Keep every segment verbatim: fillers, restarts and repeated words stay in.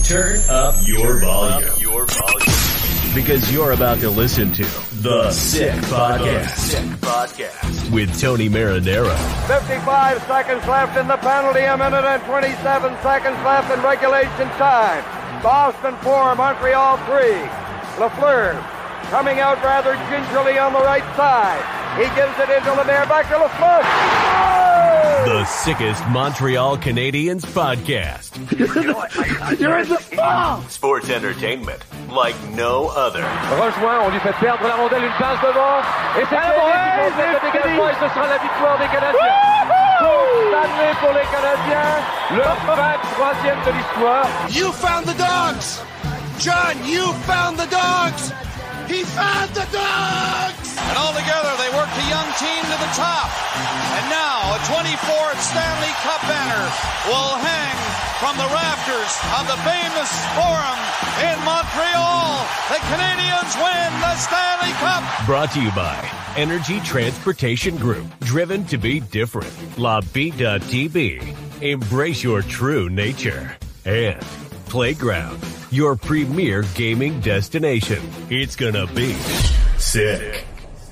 Turn up your volume. Your volume. Because you're about to listen to The Sick Podcast. Sick Podcast. With Tony Marinaro. fifty-five seconds left in the penalty. A minute and twenty-seven seconds left in regulation time. Boston four, Montreal three. Lafleur coming out rather gingerly on the right side. He gives it into Lemaire, back to Lafleur. Oh! The sickest Montreal Canadiens podcast. You're in the ball! Sports entertainment like no other. Rejoint, on lui fait perdre la rondelle, une passe devant. Et c'est le dégagement et ce sera la victoire des Canadiens. Coupe Stanley pour les Canadiens. Le vingt-troisième de l'histoire. You found the dogs! John, you found the dogs! He found the dogs! And all together, they worked a young team to the top. And now, a twenty-fourth Stanley Cup banner will hang from the rafters of the famous Forum in Montreal. The Canadiens win the Stanley Cup. Brought to you by Energy Transportation Group. Driven to be different. La Vida T V. Embrace your true nature. And Playground, your premier gaming destination. It's gonna be sick.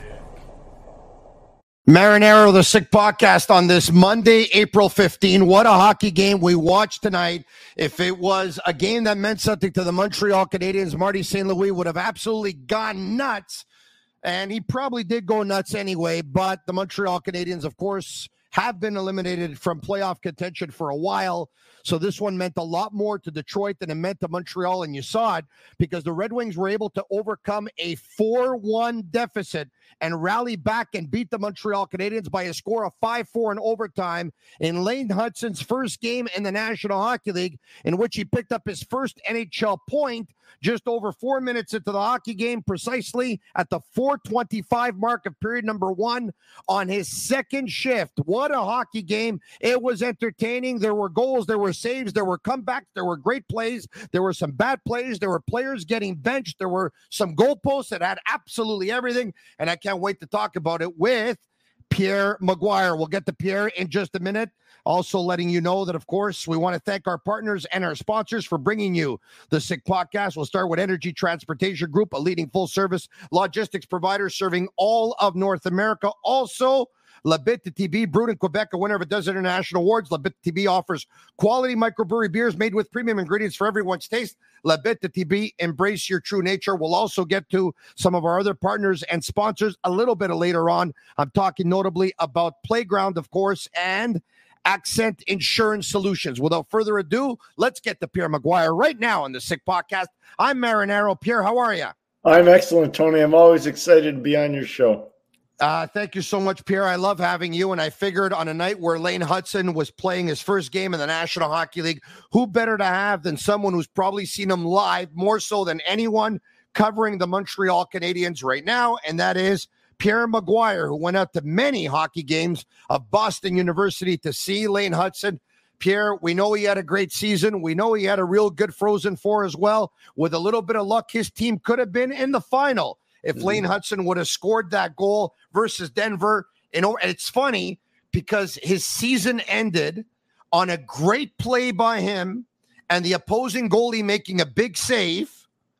Marinaro, the Sick Podcast on this Monday, April fifteenth. What a hockey game we watched tonight. If it was a game that meant something to the Montreal Canadiens, Marty Saint Louis would have absolutely gone nuts. And he probably did go nuts anyway. But the Montreal Canadiens, of course, have been eliminated from playoff contention for a while. So this one meant a lot more to Detroit than it meant to Montreal, and you saw it because the Red Wings were able to overcome a four one deficit and rally back and beat the Montreal Canadiens by a score of five four in overtime in Lane Hutson's first game in the National Hockey League, in which he picked up his first N H L point just over four minutes into the hockey game, precisely at the four twenty-five mark of period number one on his second shift. What a hockey game. It was entertaining. There were goals, there were saves, there were comebacks, there were great plays, there were some bad plays, there were players getting benched, there were some goalposts that had absolutely everything, and I can't wait to talk about it with Pierre Maguire. We'll get to Pierre in just a minute. Also letting you know that, of course, we want to thank our partners and our sponsors for bringing you the Sick Podcast. We'll start with Energy Transportation Group, a leading full-service logistics provider serving all of North America. Also, La Bitte T B, brewed in Quebec, a winner of a dozen international awards. La Bitte T B offers quality microbrewery beers made with premium ingredients for everyone's taste. La Bitte T B, embrace your true nature. We'll also get to some of our other partners and sponsors a little bit later on. I'm talking notably about Playground, of course, and Accent Insurance Solutions. Without further ado, let's get to Pierre Maguire right now on the Sick Podcast. I'm Marinaro. Pierre, how are you? I'm excellent, Tony. I'm always excited to be on your show. Uh, thank you so much, Pierre. I love having you, and I figured on a night where Lane Hutson was playing his first game in the National Hockey League, who better to have than someone who's probably seen him live more so than anyone covering the Montreal Canadiens right now, and that is Pierre Maguire, who went out to many hockey games of Boston University to see Lane Hutson. Pierre, we know he had a great season. We know he had a real good Frozen Four as well. With a little bit of luck, his team could have been in the final if mm-hmm. Lane Hutson would have scored that goal versus Denver. You know, and it's funny because his season ended on a great play by him and the opposing goalie making a big save.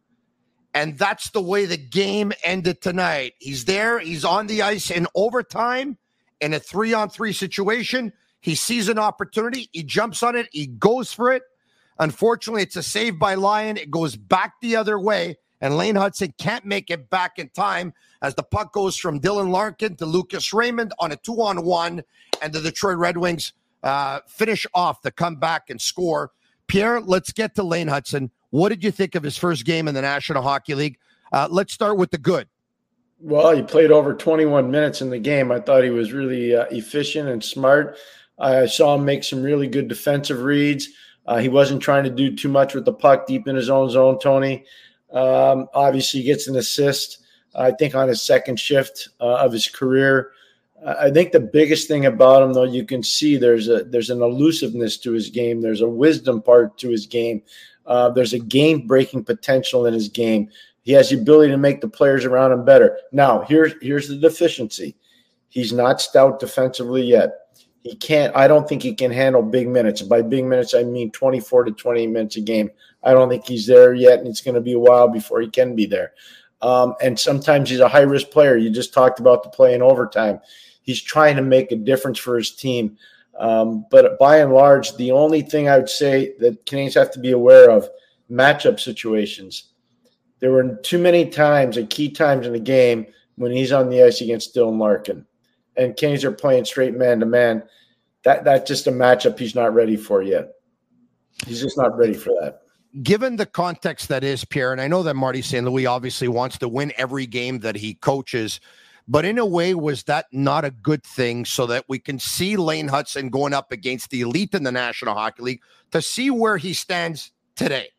And that's the way the game ended tonight. He's there. He's on the ice in overtime in a three-on-three situation. He sees an opportunity. He jumps on it. He goes for it. Unfortunately, it's a save by Lyon. It goes back the other way, and Lane Hutson can't make it back in time as the puck goes from Dylan Larkin to Lucas Raymond on a two-on-one, and the Detroit Red Wings uh, finish off the comeback and score. Pierre, let's get to Lane Hutson. What did you think of his first game in the National Hockey League? Uh, let's start with the good. Well, he played over twenty-one minutes in the game. I thought he was really uh, efficient and smart. I saw him make some really good defensive reads. Uh, he wasn't trying to do too much with the puck deep in his own zone, Tony. Um, obviously, he gets an assist, I think, on his second shift uh, of his career. Uh, I think the biggest thing about him, though, you can see there's a there's an elusiveness to his game. There's a wisdom part to his game. Uh, there's a game-breaking potential in his game. He has the ability to make the players around him better. Now, here's here's the deficiency. He's not stout defensively yet. He can't. I don't think he can handle big minutes. By big minutes, I mean twenty-four to twenty-eight minutes a game. I don't think he's there yet, and it's going to be a while before he can be there. Um, and sometimes he's a high-risk player. You just talked about the play in overtime. He's trying to make a difference for his team. Um, but by and large, the only thing I would say that Canadians have to be aware of, matchup situations. There were too many times, at key times in the game, when he's on the ice against Dylan Larkin. And Canadians are playing straight man-to-man. That, that's just a matchup he's not ready for yet. He's just not ready for that. Given the context that is, Pierre, and I know that Marty Saint Louis obviously wants to win every game that he coaches, but in a way, was that not a good thing so that we can see Lane Hutson going up against the elite in the National Hockey League to see where he stands today?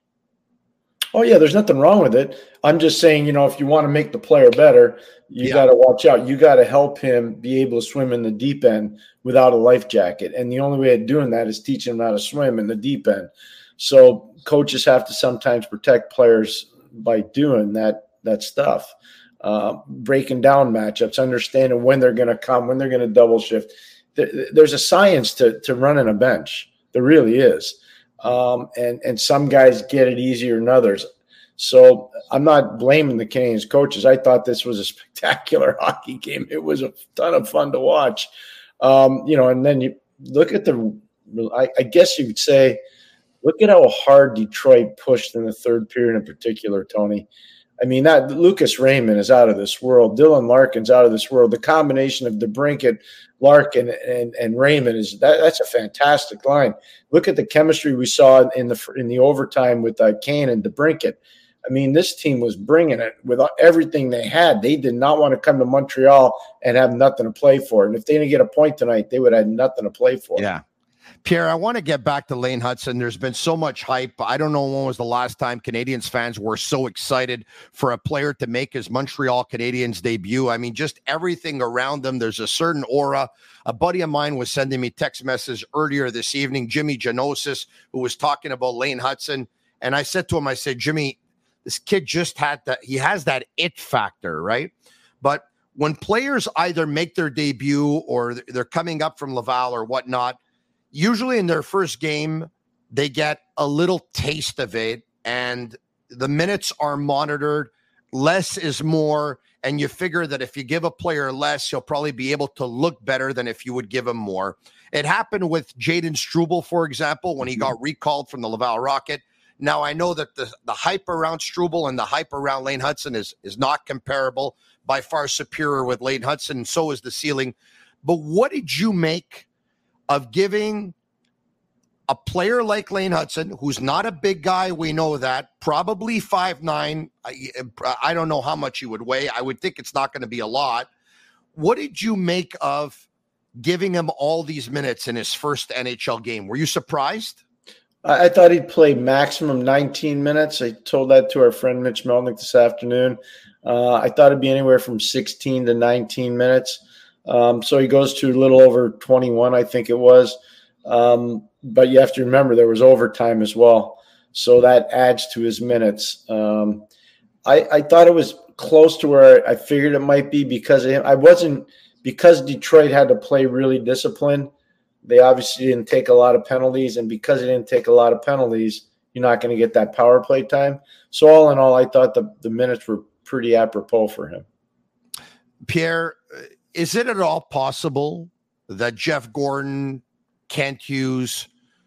Oh, yeah, there's nothing wrong with it. I'm just saying, you know, if you want to make the player better, you yeah. got to watch out. You got to help him be able to swim in the deep end without a life jacket. And the only way of doing that is teaching him how to swim in the deep end. So coaches have to sometimes protect players by doing that that stuff, uh, breaking down matchups, understanding when they're going to come, when they're going to double shift. There's a science to, to running a bench. There really is. Um, and, and some guys get it easier than others. So I'm not blaming the Canadians coaches. I thought this was a spectacular hockey game. It was a ton of fun to watch. Um, you know, and then you look at the, I, I guess you could say, look at how hard Detroit pushed in the third period in particular, Tony. I mean, that Lucas Raymond is out of this world. Dylan Larkin's out of this world. The combination of DeBrincat, Larkin, and, and Raymond is that, that's a fantastic line. Look at the chemistry we saw in the in the overtime with uh, Kane and DeBrincat. I mean, this team was bringing it with everything they had. They did not want to come to Montreal and have nothing to play for. And if they didn't get a point tonight, they would have nothing to play for. Yeah. Pierre, I want to get back to Lane Hutson. There's been so much hype. I don't know when was the last time Canadians fans were so excited for a player to make his Montreal Canadiens debut. I mean, just everything around them. There's a certain aura. A buddy of mine was sending me text message earlier this evening, Jimmy Genosis, who was talking about Lane Hutson. And I said to him, I said, Jimmy, this kid just had that. He has that it factor, right? But when players either make their debut or they're coming up from Laval or whatnot, usually in their first game, they get a little taste of it, and the minutes are monitored. Less is more, and you figure that if you give a player less, he'll probably be able to look better than if you would give him more. It happened with Jayden Struble, for example, when he got recalled from the Laval Rocket. Now, I know that the, the hype around Struble and the hype around Lane Hutson is, is not comparable, by far superior with Lane Hutson, and so is the ceiling. But what did you make of giving a player like Lane Hutson, who's not a big guy, we know that, probably five nine, I, I don't know how much he would weigh. I would think it's not going to be a lot. What did you make of giving him all these minutes in his first N H L game? Were you surprised? I, I thought he'd play maximum nineteen minutes. I told that to our friend Mitch Melnick this afternoon. Uh, I thought it'd be anywhere from sixteen to nineteen minutes. Um, so he goes to a little over twenty-one, I think it was. Um, but you have to remember there was overtime as well. So that adds to his minutes. Um, I, I thought it was close to where I figured it might be because of him. I wasn't – because Detroit had to play really disciplined, they obviously didn't take a lot of penalties. And because they didn't take a lot of penalties, you're not going to get that power play time. So all in all, I thought the, the minutes were pretty apropos for him. Pierre, is it at all possible that Jeff Gordon, Kent Hughes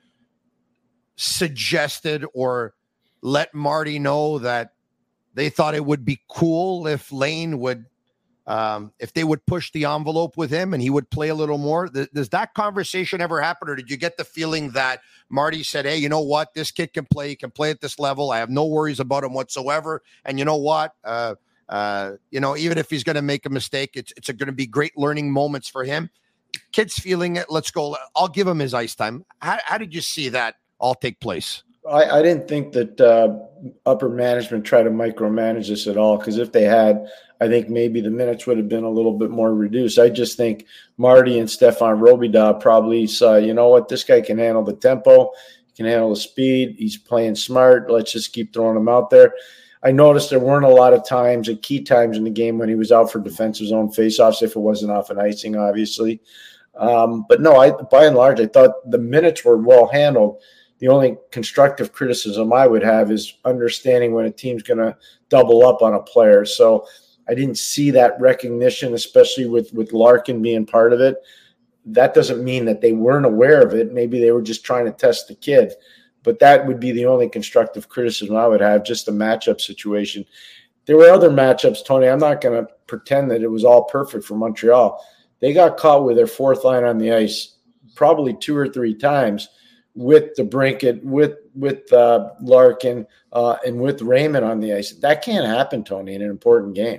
suggested or let Marty know that they thought it would be cool if Lane would, um, if they would push the envelope with him and he would play a little more? Th- does that conversation ever happen, or did you get the feeling that Marty said, hey, you know what, this kid can play, he can play at this level, I have no worries about him whatsoever, and you know what, uh, uh, you know, even if he's going to make a mistake, it's it's going to be great learning moments for him. Kid's feeling it. Let's go. I'll give him his ice time. How, how did you see that all take place? I, I didn't think that uh, upper management tried to micromanage this at all, because if they had, I think maybe the minutes would have been a little bit more reduced. I just think Marty and Stefan Robidas probably saw, you know what, this guy can handle the tempo, he can handle the speed, he's playing smart, let's just keep throwing him out there. I noticed there weren't a lot of times, at key times in the game, when he was out for defensive zone faceoffs, if it wasn't off an icing, obviously. Um, but no, I by and large, I thought the minutes were well handled. The only constructive criticism I would have is understanding when a team's going to double up on a player. So I didn't see that recognition, especially with, with Larkin being part of it. That doesn't mean that they weren't aware of it. Maybe they were just trying to test the kid. But that would be the only constructive criticism I would have, just the matchup situation. There were other matchups, Tony. I'm not going to pretend that it was all perfect for Montreal. They got caught with their fourth line on the ice probably two or three times with DeBrincat, with with uh, Larkin, uh, and with Raymond on the ice. That can't happen, Tony, in an important game.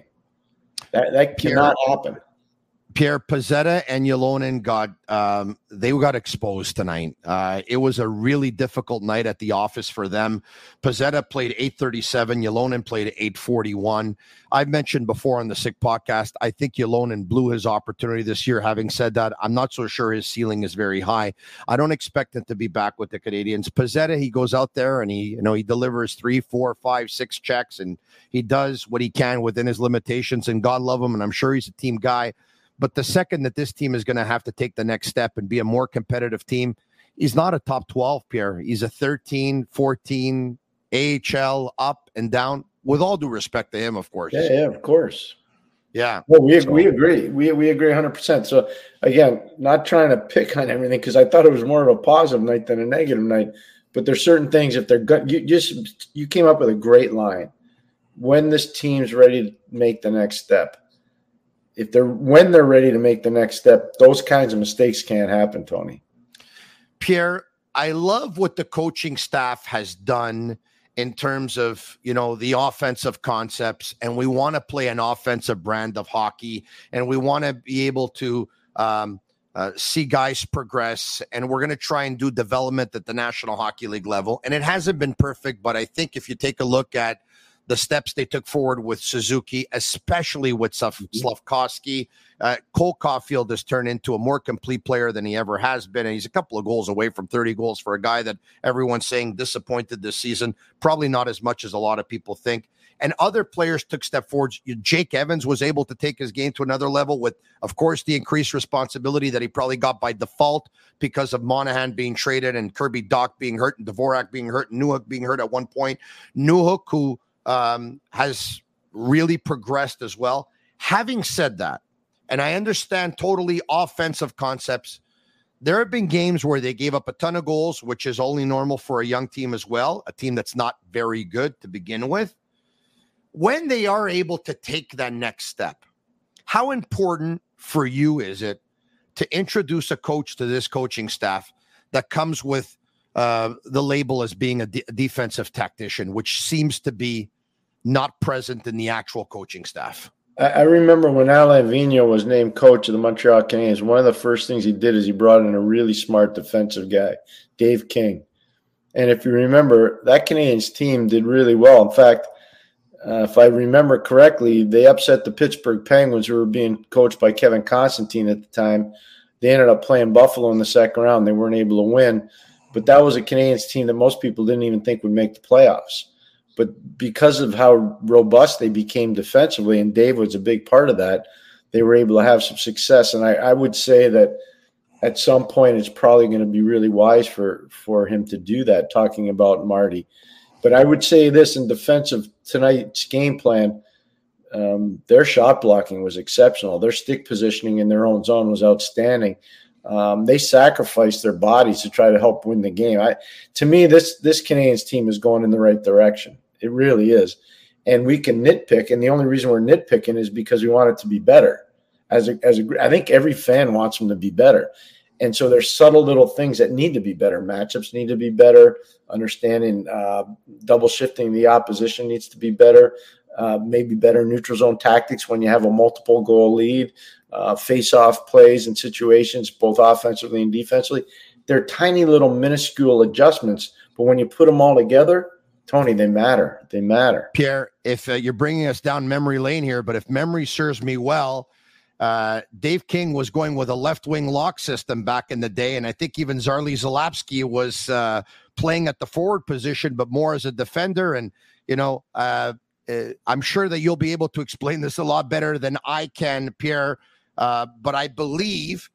That that cannot Pierre, happen. Pierre Pezzetta and Ylonen got um, they got exposed tonight. Uh, it was a really difficult night at the office for them. Pezzetta played eight thirty-seven. Ylonen played eight forty-one. I've mentioned before on the Sick Podcast, I think Ylonen blew his opportunity this year. Having said that, I'm not so sure his ceiling is very high. I don't expect him to be back with the Canadiens. Pezzetta, he goes out there and he, you know, he delivers three, four, five, six checks, and he does what he can within his limitations. And God love him, and I'm sure he's a team guy. But the second that this team is going to have to take the next step and be a more competitive team, he's not a top twelve, Pierre. He's a thirteen, fourteen, A H L, up and down, with all due respect to him, of course. Yeah, yeah, of course. Yeah. Well, we, so. we agree. We we agree one hundred percent. So, again, not trying to pick on everything, because I thought it was more of a positive night than a negative night. But there's certain things, if they're good, you just you came up with a great line. When this team's ready to make the next step. If they're when they're ready to make the next step, those kinds of mistakes can't happen, Tony. Pierre, I love what the coaching staff has done in terms of, you know, the offensive concepts, and we want to play an offensive brand of hockey, and we want to be able to um, uh, see guys progress, and we're going to try and do development at the National Hockey League level. And it hasn't been perfect, but I think if you take a look at the steps they took forward with Suzuki, especially with Slafkovsky. Uh, Cole Caulfield has turned into a more complete player than he ever has been, and he's a couple of goals away from thirty goals for a guy that everyone's saying disappointed this season. Probably not as much as a lot of people think. And other players took step forward. Jake Evans was able to take his game to another level with, of course, the increased responsibility that he probably got by default because of Monahan being traded and Kirby Dach being hurt and Dvorak being hurt and Newhook being hurt at one point. Newhook, who Um, has really progressed as well. Having said that, and I understand totally offensive concepts, there have been games where they gave up a ton of goals, which is only normal for a young team as well, a team that's not very good to begin with. When they are able to take that next step, how important for you is it to introduce a coach to this coaching staff that comes with Uh, the label as being a, de- a defensive tactician, which seems to be not present in the actual coaching staff? I, I remember when Alain Vigneault was named coach of the Montreal Canadiens, one of the first things he did is he brought in a really smart defensive guy, Dave King. And if you remember, that Canadiens team did really well. In fact, uh, if I remember correctly, they upset the Pittsburgh Penguins, who were being coached by Kevin Constantine at the time. They ended up playing Buffalo in the second round. They weren't able to win. But that was a Canadiens team that most people didn't even think would make the playoffs. But because of how robust they became defensively, and Dave was a big part of that, they were able to have some success. And I, I would say that at some point it's probably going to be really wise for, for him to do that, talking about Marty. But I would say this in defense of tonight's game plan, um, their shot blocking was exceptional. Their stick positioning in their own zone was outstanding. Um, they sacrificed their bodies to try to help win the game. I, to me, this this Canadiens team is going in the right direction. It really is. And we can nitpick, and the only reason we're nitpicking is because we want it to be better. As a, as a, I think every fan wants them to be better. And so there's subtle little things that need to be better. Matchups need to be better. Understanding uh, double shifting the opposition needs to be better. Uh, maybe better neutral zone tactics when you have a multiple goal lead. Uh, face-off plays and situations, both offensively and defensively. They're tiny little minuscule adjustments, but when you put them all together, Tony, they matter. They matter. Pierre, if uh, you're bringing us down memory lane here, but if memory serves me well, uh, Dave King was going with a left-wing lock system back in the day, and I think even Zarli Zalapsky was uh, playing at the forward position, but more as a defender. And, you know, uh, uh, I'm sure that you'll be able to explain this a lot better than I can, Pierre. Uh, but I believe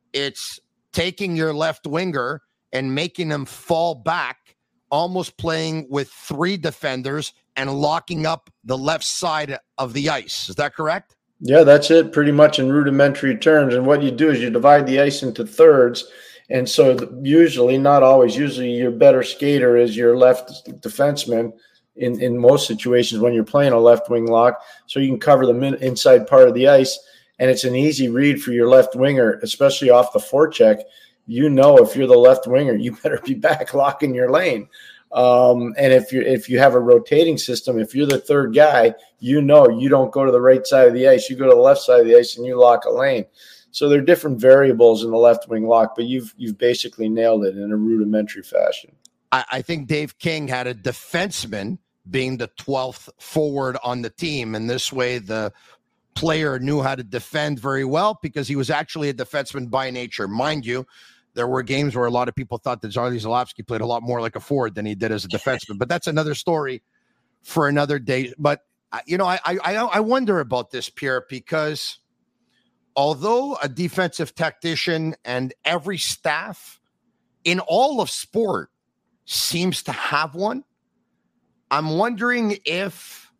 it's taking your left winger and making him fall back, almost playing with three defenders and locking up the left side of the ice. Is that correct? Yeah, that's it pretty much in rudimentary terms. And what you do is you divide the ice into thirds. And so usually, not always, usually your better skater is your left defenseman in, in most situations when you're playing a left wing lock. So you can cover the min- inside part of the ice. And it's an easy read for your left winger, especially off the forecheck. You know, if you're the left winger, you better be back locking your lane. Um, and if you if you have a rotating system, if you're the third guy, you know you don't go to the right side of the ice. You go to the left side of the ice and you lock a lane. So there are different variables in the left wing lock, but you've you've basically nailed it in a rudimentary fashion. I, I think Dave King had a defenseman being the twelfth forward on the team, and this way the player knew how to defend very well because he was actually a defenseman by nature. Mind you, there were games where a lot of people thought that Zardy Zalapski played a lot more like a forward than he did as a defenseman, but that's another story for another day. But, you know, I I, I wonder about this, Pierre, because although a defensive tactician and every staff in all of sport seems to have one, I'm wondering if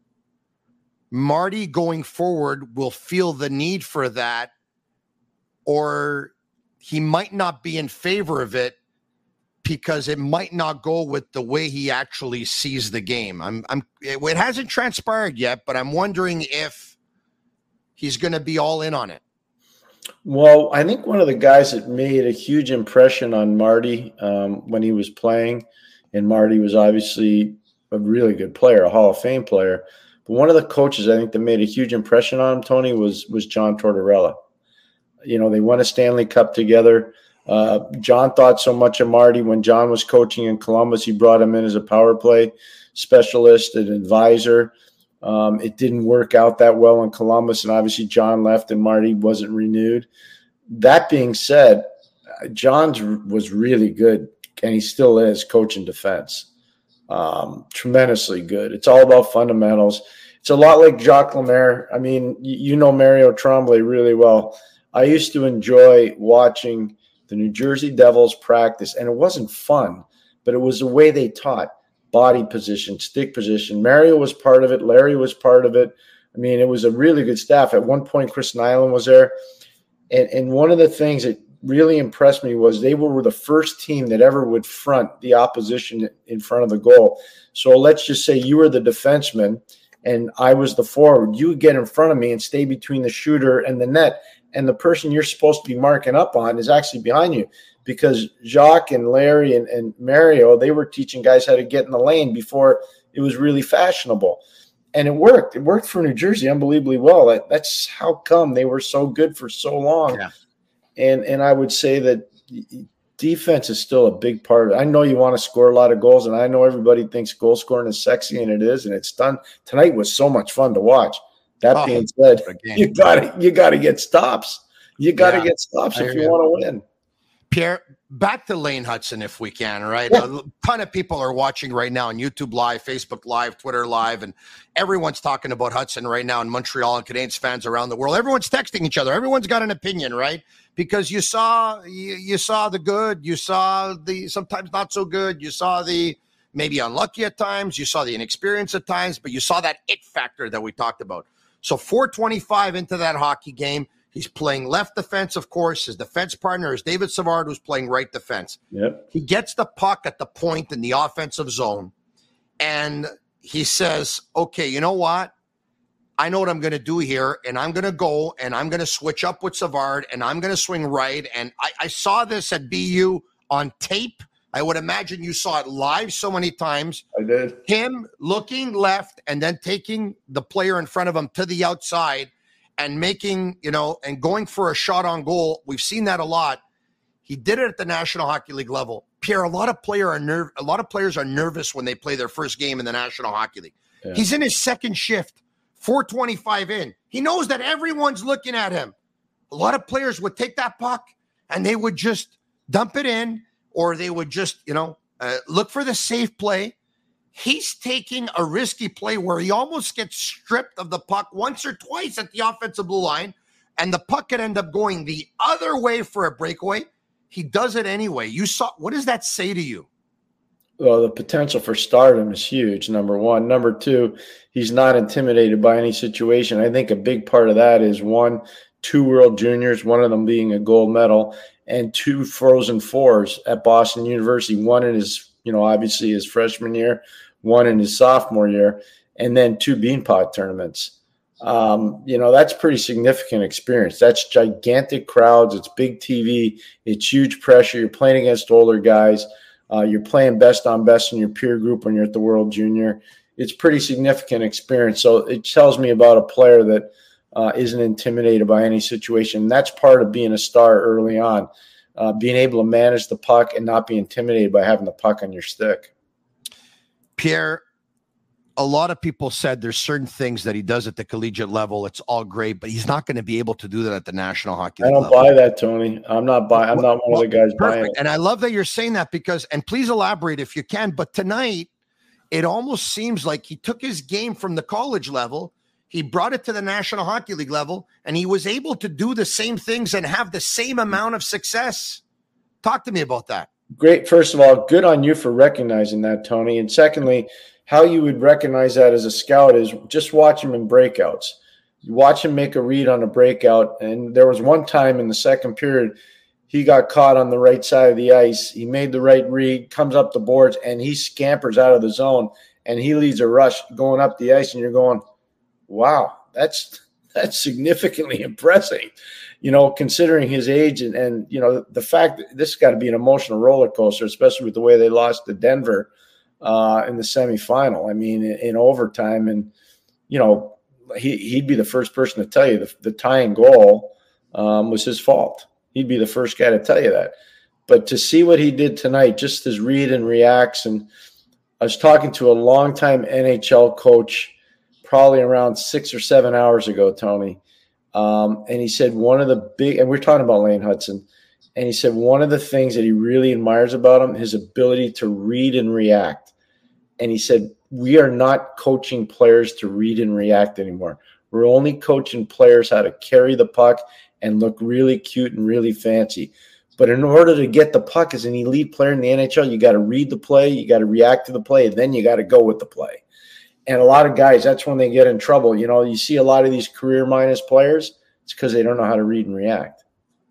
Marty going forward will feel the need for that, or he might not be in favor of it because it might not go with the way he actually sees the game. I'm, I'm, it, it hasn't transpired yet, but I'm wondering if he's going to be all in on it. Well, I think one of the guys that made a huge impression on Marty um, when he was playing, and Marty was obviously a really good player, a Hall of Fame player, but one of the coaches I think that made a huge impression on him, Tony, was was John Tortorella. You know, they won a Stanley Cup together. Uh, John thought so much of Marty when John was coaching in Columbus. He brought him in as a power play specialist, an advisor. Um, it didn't work out that well in Columbus, and obviously John left and Marty wasn't renewed. That being said, John's was really good, and he still is coaching defense. Um, tremendously good. It's all about fundamentals. It's a lot like Jacques Lemaire. I mean, you, you know Mario Tremblay really well. I used to enjoy watching the New Jersey Devils practice, and it wasn't fun, but it was the way they taught. Body position, stick position. Mario was part of it. Larry was part of it. I mean, it was a really good staff. At one point, Chris Nyland was there. And, and one of the things that really impressed me was they were the first team that ever would front the opposition in front of the goal. So let's just say you were the defenseman and I was the forward. You would get in front of me and stay between the shooter and the net. And the person you're supposed to be marking up on is actually behind you. Because Jacques and Larry and, and Mario, they were teaching guys how to get in the lane before it was really fashionable. And it worked. It worked for New Jersey unbelievably well. That, that's how come they were so good for so long. Yeah. And and I would say that defense is still a big part of it. I know you want to score a lot of goals, and I know everybody thinks goal scoring is sexy, and it is, and it's done. Tonight was so much fun to watch. That oh, being said, you got you got to get stops. You got to yeah, get stops if you want to win. Pierre, back to Lane Hutson if we can, right? Yeah. A ton of people are watching right now on YouTube Live, Facebook Live, Twitter Live, and everyone's talking about Hutson right now in Montreal and Canadiens fans around the world. Everyone's texting each other. Everyone's got an opinion, right? Because you saw you, you saw the good, you saw the sometimes not so good, you saw the maybe unlucky at times, you saw the inexperience at times, but you saw that it factor that we talked about. So four twenty-five into that hockey game. He's playing left defense, of course. His defense partner is David Savard, who's playing right defense. Yep. He gets the puck at the point in the offensive zone, and he says, okay, you know what? I know what I'm going to do here, and I'm going to go, and I'm going to switch up with Savard, and I'm going to swing right. And I, I saw this at B U on tape. I would imagine you saw it live so many times. I did. Him looking left and then taking the player in front of him to the outside and making, you know, and going for a shot on goal. We've seen that a lot. He did it at the National Hockey League level. Pierre, a lot of player are nerve, a lot of players are nervous when they play their first game in the National Hockey League. Yeah. He's in his second shift, four twenty-five in. He knows that everyone's looking at him. A lot of players would take that puck and they would just dump it in, or they would just, you know, uh, look for the safe play. He's taking a risky play where he almost gets stripped of the puck once or twice at the offensive blue line, and the puck could end up going the other way for a breakaway, he does it anyway. You saw, what does that say to you? Well, the potential for stardom is huge, number one. Number two, he's not intimidated by any situation. I think a big part of that is, one, two World Juniors, one of them being a gold medal, and two Frozen Fours at Boston University, one in his, you know, obviously his freshman year, one in his sophomore year, and then two Beanpot tournaments. Um, you know, that's pretty significant experience. That's gigantic crowds. It's big T V. It's huge pressure. You're playing against older guys. Uh, you're playing best on best in your peer group when you're at the World Junior. It's pretty significant experience. So it tells me about a player that uh, isn't intimidated by any situation. And that's part of being a star early on, uh, being able to manage the puck and not be intimidated by having the puck on your stick. Pierre, a lot of people said there's certain things that he does at the collegiate level. It's all great, but he's not going to be able to do that at the National Hockey League I don't level. buy that, Tony. I'm not buying. I'm not one well, of the guys perfect. buying it. And I love that you're saying that because, and please elaborate if you can, but tonight it almost seems like he took his game from the college level, he brought it to the National Hockey League level, and he was able to do the same things and have the same amount of success. Talk to me about that. Great. First of all, good on you for recognizing that, Tony. And secondly, how you would recognize that as a scout is just watch him in breakouts. You watch him make a read on a breakout. And there was one time in the second period, he got caught on the right side of the ice. He made the right read, comes up the boards, and he scampers out of the zone. And he leads a rush going up the ice. And you're going, wow, that's that's significantly impressive, you know, considering his age. And, and you know, the fact that this has got to be an emotional roller coaster, especially with the way they lost to Denver uh, in the semifinal. I mean, in, in overtime. And, you know, he, he'd be the first person to tell you the, the tying goal um, was his fault. He'd be the first guy to tell you that. But to see what he did tonight, just his read and reacts. And I was talking to a longtime N H L coach probably around six or seven hours ago, Tony. Um, and he said one of the big – and we're talking about Lane Hutson. And he said one of the things that he really admires about him, his ability to read and react. And he said, we are not coaching players to read and react anymore. We're only coaching players how to carry the puck and look really cute and really fancy. But in order to get the puck as an elite player in the N H L, you got to read the play, you got to react to the play, and then you got to go with the play. And a lot of guys, that's when they get in trouble. You know, you see a lot of these career minus players, it's because they don't know how to read and react.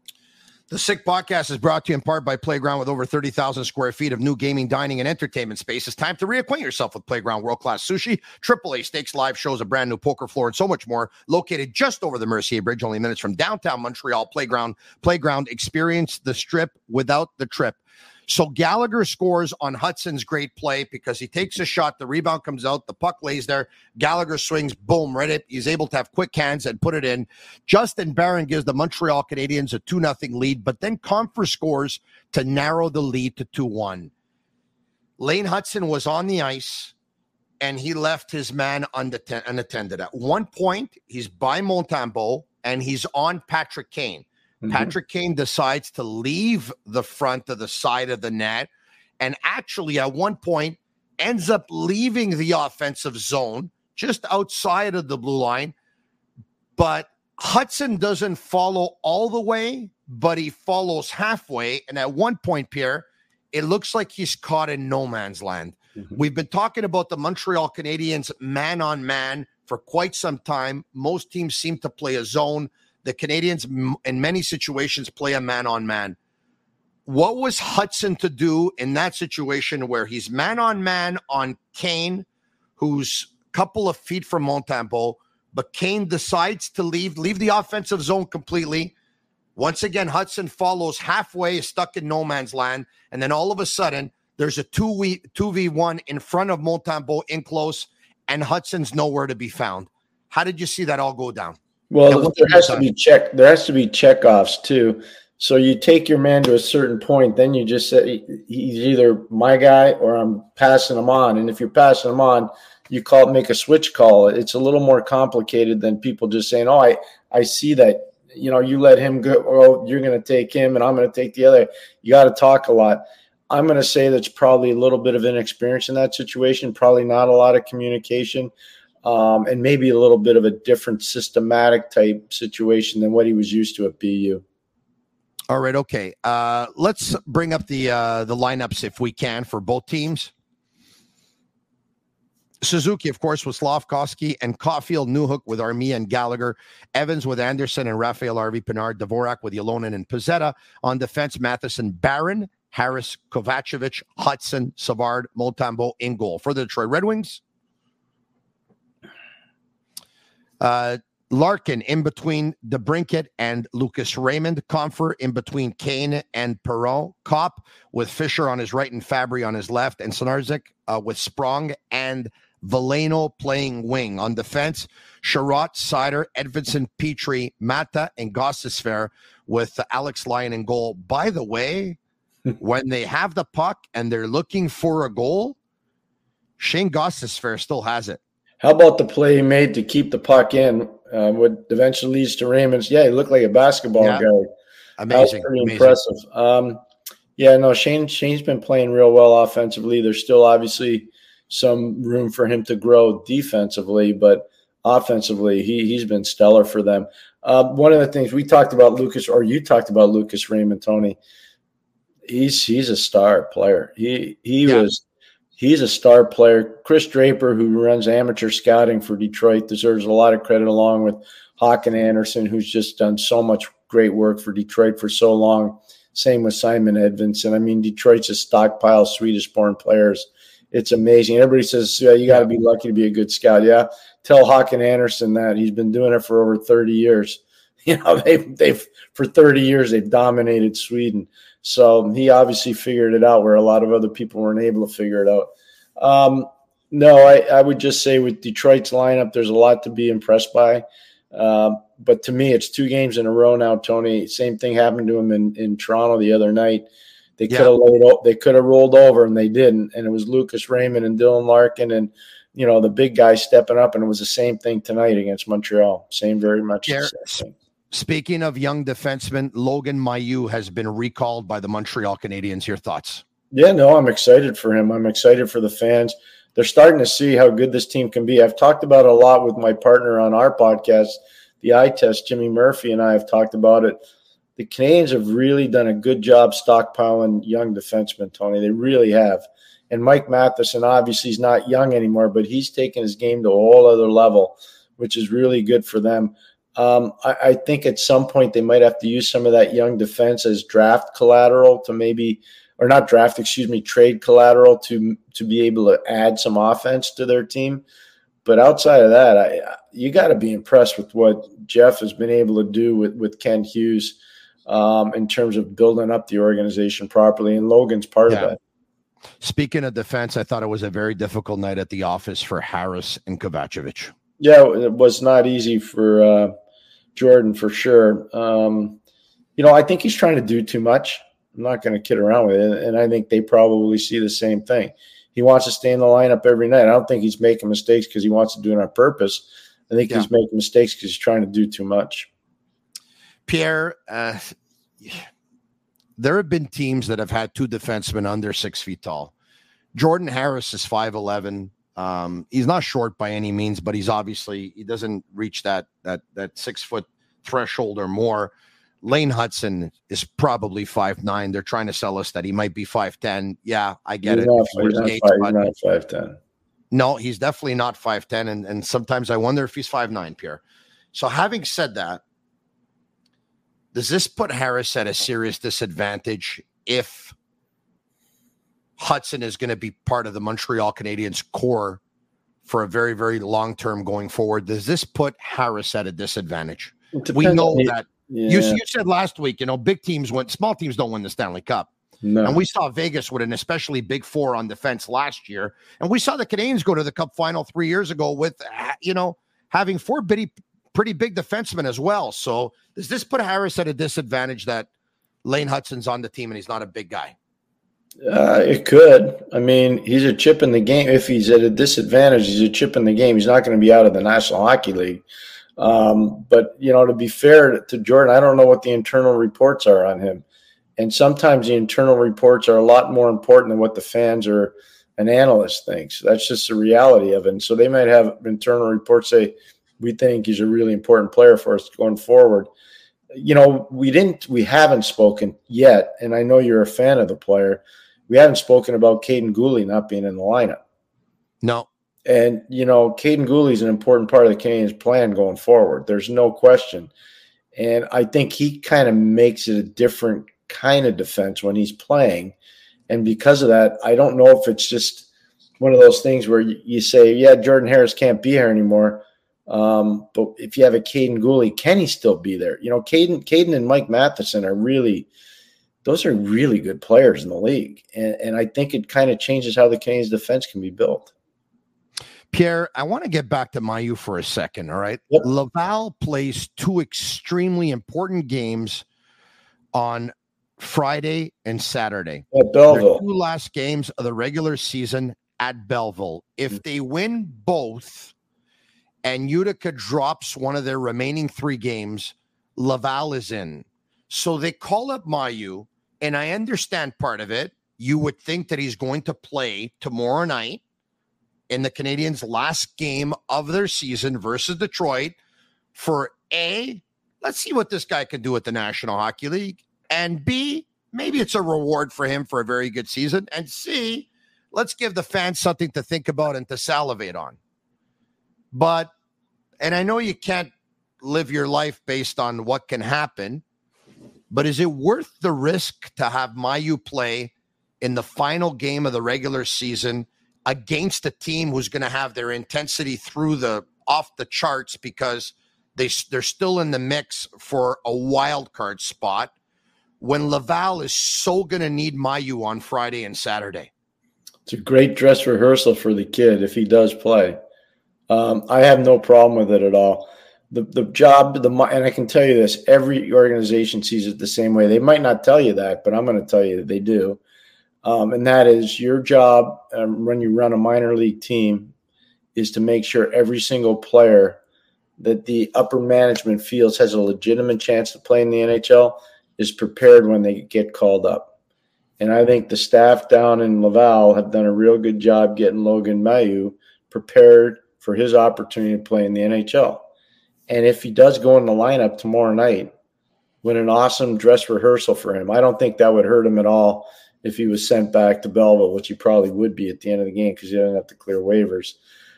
The Sick Podcast is brought to you in part by Playground. With over thirty thousand square feet of new gaming, dining, and entertainment space, it's time to reacquaint yourself with Playground. World-class sushi, triple A steaks, live shows, a brand new poker floor, and so much more. Located just over the Mercier Bridge, only minutes from downtown Montreal. Playground. Playground. Experience the strip without the trip. So Gallagher scores on Hudson's great play because he takes a shot, the rebound comes out, the puck lays there, Gallagher swings, boom, right up. He's able to have quick hands and put it in. Justin Barron gives the Montreal Canadiens a two nothing lead, but then Compher scores to narrow the lead to two one. Lane Hutson was on the ice, and he left his man unattended. At one point, he's by Montembeault, and he's on Patrick Kane. Mm-hmm. Patrick Kane decides to leave the front of the side of the net and actually at one point ends up leaving the offensive zone just outside of the blue line. But Hutson doesn't follow all the way, but he follows halfway. And at one point, Pierre, it looks like he's caught in no man's land. Mm-hmm. We've been talking about the Montreal Canadiens man on man for quite some time. Most teams seem to play a zone. The Canadiens, in many situations, play a man-on-man. What was Hutson to do in that situation where he's man-on-man on Kane, who's a couple of feet from Montembeault, but Kane decides to leave, leave the offensive zone completely. Once again, Hutson follows halfway, stuck in no man's land, and then all of a sudden, there's a two v one in front of Montembeault in close, and Hudson's nowhere to be found. How did you see that all go down? Well, there has to be check. There has to be checkoffs too. So you take your man to a certain point, then you just say he's either my guy or I'm passing him on. And if you're passing him on, you call make a switch call. It's a little more complicated than people just saying, "Oh, I I see that." You know, you let him go. Oh, you're going to take him, and I'm going to take the other. You got to talk a lot. I'm going to say that's probably a little bit of inexperience in that situation. Probably not a lot of communication. um, and maybe a little bit of a different systematic type situation than what he was used to at B U. All right, okay. Uh, let's bring up the uh, the lineups if we can for both teams. Suzuki, of course, with Slafkovsky and Caulfield, Newhook with Armia and Gallagher, Evans with Anderson and Raphael Harvey Pinard, Dvorak with Yolonen and Pezzetta. On defense, Matheson, Barron, Harris, Kovacevic, Hudson, Savard, Montembeault in goal. For the Detroit Red Wings, uh, Larkin in between DeBrincat and Lucas Raymond. Comfer in between Kane and Perron. Kopp with Fisher on his right and Fabry on his left. And Sonarzik uh, with Sprong and Veleno playing wing. On defense, Sherratt, Sider, Edvinsson, Petrie, Mata, and Gostisbehere with Alex Lyon in goal. By the way, when they have the puck and they're looking for a goal, Shane Gostisbehere still has it. How about the play he made to keep the puck in, uh, what eventually leads to Raymond's? Yeah, he looked like a basketball yeah. guy. Amazing. That was pretty Amazing. impressive. Um, yeah, no, Shane, Shane's been playing real well offensively. There's still obviously some room for him to grow defensively, but offensively, he, he's been stellar for them. Uh, one of the things we talked about, Lucas, or you talked about Lucas Raymond, Tony, he's he's a star player. He he yeah. was he's a star player. Chris Draper, who runs amateur scouting for Detroit, deserves a lot of credit, along with Håkan Andersson, who's just done so much great work for Detroit for so long. Same with Simon Edvinsson. I mean, Detroit's a stockpile of Swedish-born players. It's amazing. Everybody says, yeah, you got to be lucky to be a good scout. Yeah, tell Håkan Andersson that. He's been doing it for over thirty years. You know, they've, they've for thirty years, they've dominated Sweden. So he obviously figured it out where a lot of other people weren't able to figure it out. Um, no, I, I would just say with Detroit's lineup, there's a lot to be impressed by. Uh, but to me, it's two games in a row now, Tony. Same thing happened to him in, in Toronto the other night. They could have yeah. laid, they could have rolled over, and they didn't. And it was Lucas Raymond and Dylan Larkin and, you know, the big guys stepping up. And it was the same thing tonight against Montreal. Same, very much yeah. the same thing. Speaking of young defensemen, Logan Mailloux has been recalled by the Montreal Canadiens. Your thoughts? Yeah, no, I'm excited for him. I'm excited for the fans. They're starting to see how good this team can be. I've talked about it a lot with my partner on our podcast, The Eye Test. Jimmy Murphy and I have talked about it. The Canadiens have really done a good job stockpiling young defensemen, Tony. They really have. And Mike Matheson, obviously, he's not young anymore, but he's taken his game to a whole other level, which is really good for them. Um, I, I think at some point they might have to use some of that young defense as draft collateral to maybe – or not draft, excuse me, trade collateral to to be able to add some offense to their team. But outside of that, I, you got to be impressed with what Jeff has been able to do with, with Kent Hughes um, in terms of building up the organization properly. And Logan's part yeah. of that. Speaking of defense, I thought it was a very difficult night at the office for Harris and Kovacevic. Yeah, it was not easy for uh, Jordan for sure. Um, you know, I think he's trying to do too much. I'm not going to kid around with it. And I think they probably see the same thing. He wants to stay in the lineup every night. I don't think he's making mistakes because he wants to do it on purpose. I think yeah. he's making mistakes because he's trying to do too much. Pierre, uh, there have been teams that have had two defensemen under six feet tall. Jordan Harris is five eleven. Um, he's not short by any means, but he's obviously, he doesn't reach that, that, that six foot threshold or more. Lane Hudson is probably five nine. They're trying to sell us that he might be five ten. Yeah, I get he's it. Not, he's not, Gates, five, not five ten. No, he's definitely not five ten. And, and sometimes I wonder if he's five nine, Pierre. So having said that, does this put Harris at a serious disadvantage if Hudson is going to be part of the Montreal Canadiens core for a very, very long term going forward? Does this put Harris at a disadvantage? We know that. Yeah. You, you said last week, you know, big teams win, small teams don't win the Stanley Cup. No. And we saw Vegas with an especially big four on defense last year. And we saw the Canadiens go to the Cup final three years ago with, you know, having four bitty, pretty big defensemen as well. So does this put Harris at a disadvantage that Lane Hudson's on the team and he's not a big guy? Uh, it could. I mean, he's a chip in the game. If he's at a disadvantage, he's a chip in the game. He's not going to be out of the National Hockey League. Um, but, you know, to be fair to Jordan, I don't know what the internal reports are on him. And sometimes the internal reports are a lot more important than what the fans are an analyst thinks. That's just the reality of it. And so they might have internal reports say, we think he's a really important player for us going forward. You know, we didn't, we haven't spoken yet, and I know you're a fan of the player. We haven't spoken about Caden Gooley not being in the lineup. No. And, you know, Caden Gooley is an important part of the Canadiens' plan going forward. There's no question. And I think he kind of makes it a different kind of defense when he's playing. And because of that, I don't know if it's just one of those things where you, you say, yeah, Jordan Harris can't be here anymore. Um, but if you have a Caden Gooley, can he still be there? You know, Caden, Caden and Mike Matheson are really – those are really good players in the league. And, and I think it kind of changes how the Canadiens' defense can be built. Pierre, I want to get back to Mailloux for a second, all right? Yep. Laval plays two extremely important games on Friday and Saturday. At Belleville. Their two last games of the regular season at Belleville. If mm-hmm. they win both and Utica drops one of their remaining three games, Laval is in. So they call up Mailloux, and I understand part of it. You would think that he's going to play tomorrow night in the Canadiens' last game of their season versus Detroit for A, let's see what this guy can do at the National Hockey League, and B, maybe it's a reward for him for a very good season, and C, let's give the fans something to think about and to salivate on. But, and I know you can't live your life based on what can happen, but is it worth the risk to have Mailloux play in the final game of the regular season against a team who's going to have their intensity through the off the charts because they, they're still in the mix for a wild card spot when Laval is so going to need Mailloux on Friday and Saturday? It's a great dress rehearsal for the kid if he does play. Um, I have no problem with it at all. The the job, the and I can tell you this, every organization sees it the same way. They might not tell you that, but I'm going to tell you that they do. Um, and that is your job um, when you run a minor league team is to make sure every single player that the upper management feels has a legitimate chance to play in the N H L is prepared when they get called up. And I think the staff down in Laval have done a real good job getting Logan Mailloux prepared for his opportunity to play in the N H L. And if he does go in the lineup tomorrow night, with an awesome dress rehearsal for him, I don't think that would hurt him at all if he was sent back to Belleville, which he probably would be at the end of the game because he doesn't have to clear waivers.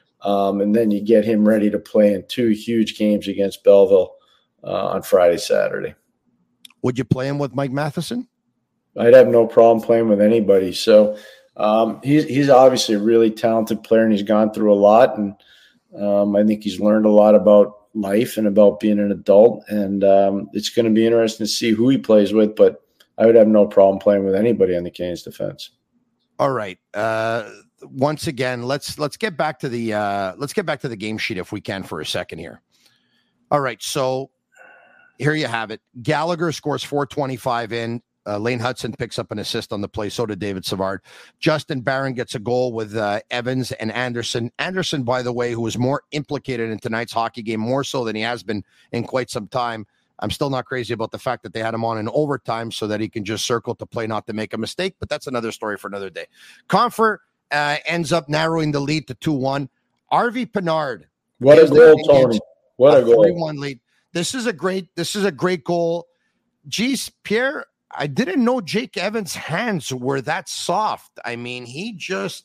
Um, and then you get him ready to play in two huge games against Belleville uh, on Friday, Saturday. Would you play him with Mike Matheson? I'd have no problem playing with anybody. So um, he's, he's obviously a really talented player, and he's gone through a lot. And um, I think he's learned a lot about life and about being an adult. And um, it's going to be interesting to see who he plays with, but I would have no problem playing with anybody on the Canadiens defense. All right. Uh, once again, let's let's get back to the uh, let's get back to the game sheet if we can for a second here. All right. So here you have it. Gallagher scores four twenty-five in. Uh, Lane Hudson picks up an assist on the play. So did David Savard. Justin Barron gets a goal with uh, Evans and Anderson. Anderson, by the way, who was more implicated in tonight's hockey game, more so than he has been in quite some time. I'm still not crazy about the fact that they had him on in overtime so that he can just circle to play, not to make a mistake, but that's another story for another day. Compher uh, ends up narrowing the lead to two one. R V Pinard. What a goal, Tony. What a, a goal. three one lead. This is a great, this is a great goal. Geez, Pierre, I didn't know Jake Evans' hands were that soft. I mean, he just,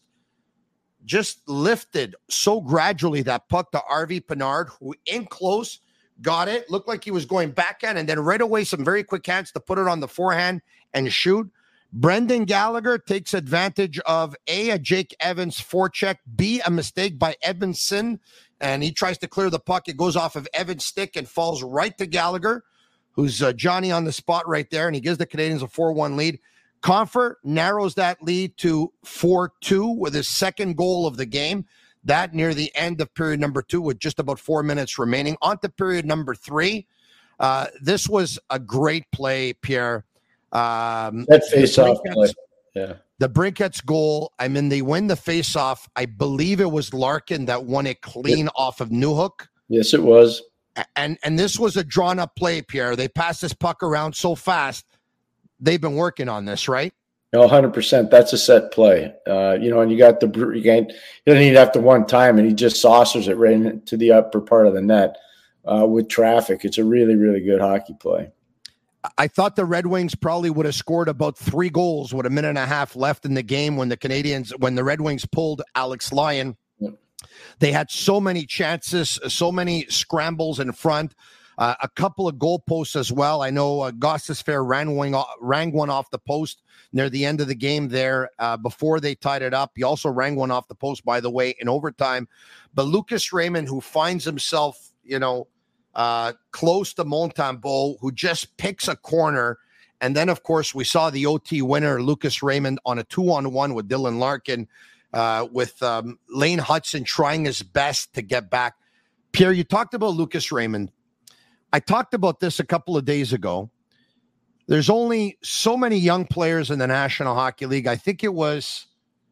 just lifted so gradually that puck to R V Pinard, who in close, got it, looked like he was going backhand, and then right away some very quick hands to put it on the forehand and shoot. Brendan Gallagher takes advantage of A, a Jake Evans forecheck, B, a mistake by Edmondson, and he tries to clear the puck. It goes off of Evans' stick and falls right to Gallagher, who's uh, Johnny on the spot right there, and he gives the Canadiens a four one lead. Compher narrows that lead to four two with his second goal of the game. That near the end of period number two with just about four minutes remaining. On to period number three. Uh, this was a great play, Pierre. Um, that face-off play. Yeah. The Brinkets goal, I mean, they win the face-off. I believe it was Larkin that won it clean yep. off of Newhook. Yes, it was. And and this was a drawn-up play, Pierre. They passed this puck around so fast. They've been working on this, right? No, one hundred percent. That's a set play. Uh, you know, and you got the you can't you don't need after one time, and he just saucers it right into the upper part of the net uh, with traffic. It's a really, really good hockey play. I thought the Red Wings probably would have scored about three goals with a minute and a half left in the game when the Canadians, when the Red Wings pulled Alex Lyon. Yep. They had so many chances, so many scrambles in front. Uh, a couple of goalposts as well. I know uh, Gostisbehere ran one, off, rang one off the post near the end of the game there uh, before they tied it up. He also rang one off the post, by the way, in overtime. But Lucas Raymond, who finds himself, you know, uh, close to Montembeault, who just picks a corner. And then, of course, we saw the O T winner, Lucas Raymond, on a two-on-one with Dylan Larkin, uh, with um, Lane Hudson trying his best to get back. Pierre, you talked about Lucas Raymond. I talked about this a couple of days ago. There's only so many young players in the National Hockey League. I think it was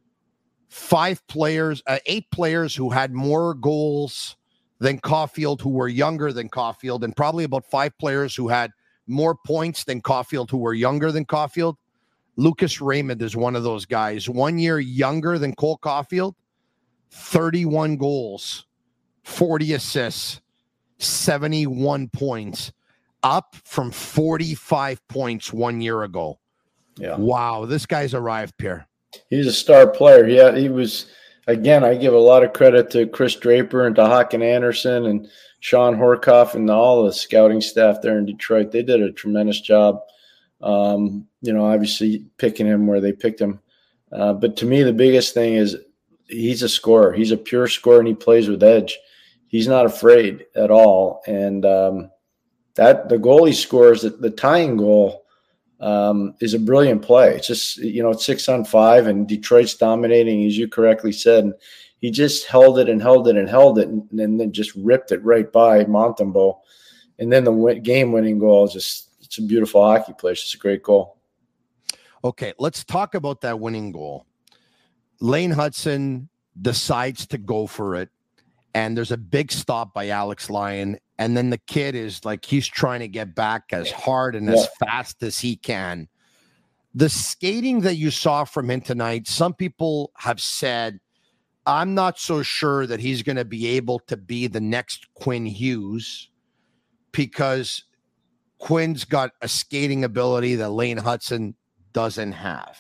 five players, uh, eight players who had more goals than Caulfield, who were younger than Caulfield, and probably about five players who had more points than Caulfield, who were younger than Caulfield. Lucas Raymond is one of those guys. One year younger than Cole Caulfield, thirty-one goals, forty assists, seventy-one points, up from forty-five points one year ago. Yeah. Wow, this guy's arrived, Pierre. He's a star player. Yeah, he was, again, I give a lot of credit to Chris Draper and to Håkan Andersson and Sean Horkoff and all the scouting staff there in Detroit. They did a tremendous job, um, you know, obviously picking him where they picked him. Uh, but to me, the biggest thing is he's a scorer. He's a pure scorer, and he plays with edge. He's not afraid at all. And um, that the goal he scores, the, the tying goal, um, is a brilliant play. It's just, you know, it's six on five, and Detroit's dominating, as you correctly said. And he just held it and held it and held it, and, and then just ripped it right by Montembeault. And then the win- game-winning goal is just, it's a beautiful hockey play. It's just a great goal. Okay, let's talk about that winning goal. Lane Hudson decides to go for it, and there's a big stop by Alex Lyon, and then the kid is like, he's trying to get back as hard and yeah. as fast as he can. The skating that you saw from him tonight, some people have said, I'm not so sure that he's going to be able to be the next Quinn Hughes, because Quinn's got a skating ability that Lane Hudson doesn't have.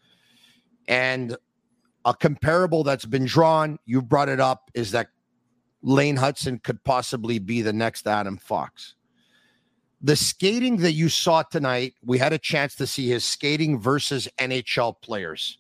And a comparable that's been drawn, you brought it up, is that Lane Hudson could possibly be the next Adam Fox. The skating that you saw tonight, we had a chance to see his skating versus N H L players.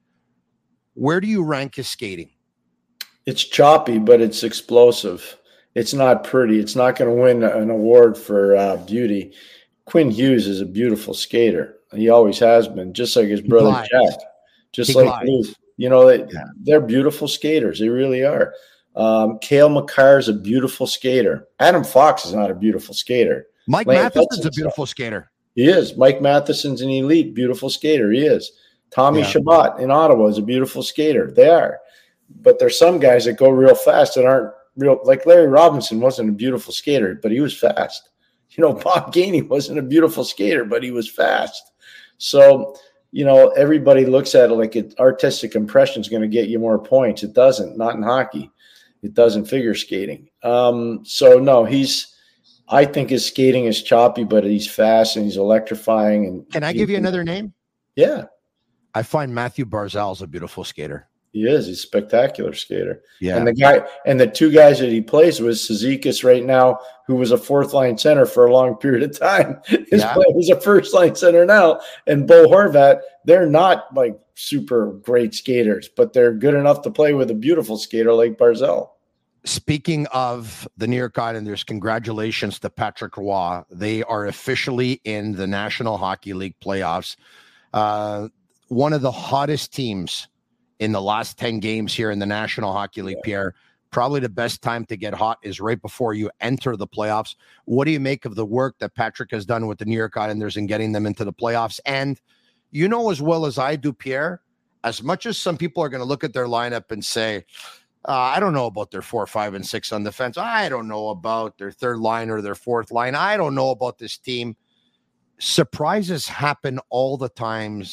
Where do you rank his skating? It's choppy, but it's explosive. It's not pretty. It's not going to win an award for uh, beauty. Quinn Hughes is a beautiful skater. He always has been, just like his brother Jack. Just he like Luke. You know, they, yeah. they're beautiful skaters. They really are. Um, Cale Makar is a beautiful skater. Adam Fox is not a beautiful skater. Mike Lane Matheson's a beautiful skater. He is. Mike Matheson's an elite, beautiful skater. He is. Tommy yeah. Shabbat in Ottawa is a beautiful skater. They are. But there's some guys that go real fast that aren't real. Like Larry Robinson wasn't a beautiful skater, but he was fast. You know, Bob Gainey wasn't a beautiful skater, but he was fast. So, you know, everybody looks at it like it, artistic impression is going to get you more points. It doesn't, not in hockey. It doesn't figure skating. Um, so, no, he's – I think his skating is choppy, but he's fast and he's electrifying. And Can I give you another name? Yeah. I find Matthew Barzal's a beautiful skater. He is. He's a spectacular skater. Yeah. And the guy and the two guys that he plays with, Cizikas right now, who was a fourth line center for a long period of time, is yeah. playing as a first line center now. And Bo Horvat, they're not like super great skaters, but they're good enough to play with a beautiful skater like Barzal. Speaking of the New York Islanders, congratulations to Patrick Roy. They are officially in the National Hockey League playoffs. Uh, one of the hottest teams in the last ten games here in the National Hockey League, yeah. Pierre. Probably the best time to get hot is right before you enter the playoffs. What do you make of the work that Patrick has done with the New York Islanders in getting them into the playoffs? And you know as well as I do, Pierre, as much as some people are going to look at their lineup and say, uh, I don't know about their four, five, and six on defense. I don't know about their third line or their fourth line. I don't know about this team. Surprises happen all the times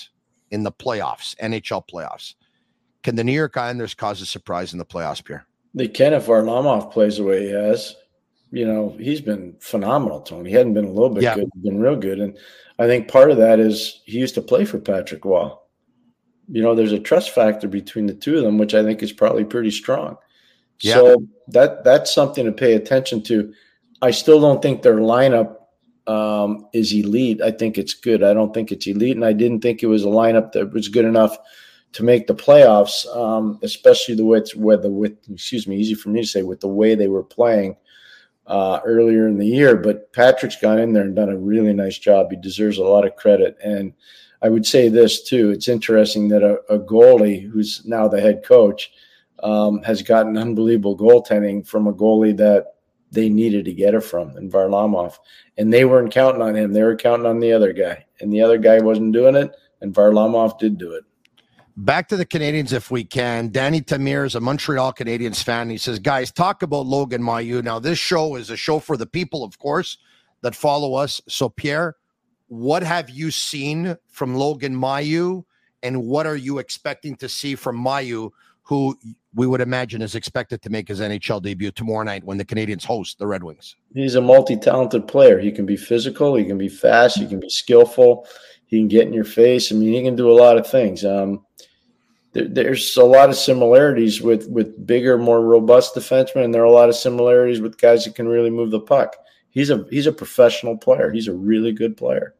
in the playoffs, N H L playoffs. Can the New York Islanders cause a surprise in the playoffs, Pierre? They can if Varlamov plays the way he has. You know, he's been phenomenal, Tony. He hadn't been a little bit yeah. good, he's been real good. And I think part of that is he used to play for Patrick Roy. You know, there's a trust factor between the two of them, which I think is probably pretty strong. Yeah. So that that's something to pay attention to. I still don't think their lineup um, is elite. I think it's good. I don't think it's elite, and I didn't think it was a lineup that was good enough to make the playoffs, um, especially the way it's with the with excuse me, easy for me to say with the way they were playing uh, earlier in the year. But Patrick's gone in there and done a really nice job. He deserves a lot of credit. And I would say this too: it's interesting that a, a goalie who's now the head coach um, has gotten unbelievable goaltending from a goalie that they needed to get it from, in Varlamov, and they weren't counting on him. They were counting on the other guy, and the other guy wasn't doing it, and Varlamov did do it. Back to the Canadians, if we can. Danny Tamir is a Montreal Canadiens fan. He says, guys, talk about Logan Mailloux. Now, this show is a show for the people, of course, that follow us. So, Pierre, what have you seen from Logan Mailloux, and what are you expecting to see from Mailloux, who we would imagine is expected to make his N H L debut tomorrow night when the Canadians host the Red Wings? He's a multi-talented player. He can be physical. He can be fast. He can be skillful. He can get in your face. I mean, he can do a lot of things. Um, there, there's a lot of similarities with, with bigger, more robust defensemen, and there are a lot of similarities with guys that can really move the puck. He's a he's a professional player. He's a really good player.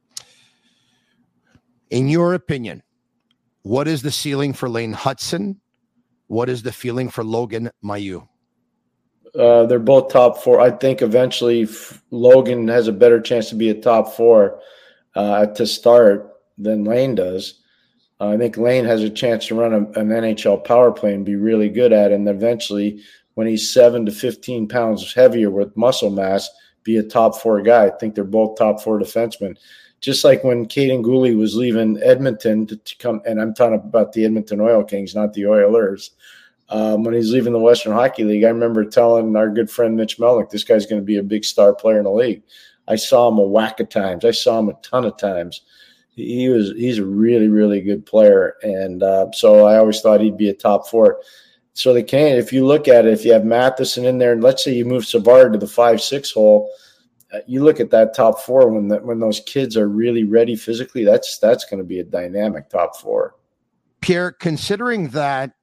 In your opinion, what is the ceiling for Lane Hutson? What is the feeling for Logan Mailloux? Uh, they're both top four. I think eventually f- Logan has a better chance to be a top four uh, to start than Lane does. Uh, I think Lane has a chance to run a, an N H L power play and be really good at it, and eventually when he's seven to fifteen pounds heavier with muscle mass, be a top four guy. I think they're both top four defensemen. Just like when Caden Gooley was leaving Edmonton to, to come, and I'm talking about the Edmonton Oil Kings, not the Oilers. Um, when he's leaving the Western Hockey League, I remember telling our good friend Mitch Melnick, this guy's going to be a big star player in the league. I saw him a whack of times. I saw him a ton of times. He was he's a really, really good player. And uh, so I always thought he'd be a top four. So they can, if you look at it, if you have Matheson in there, and let's say you move Savard to the five six hole, uh, you look at that top four when the, when those kids are really ready physically, that's that's going to be a dynamic top four. Pierre, considering that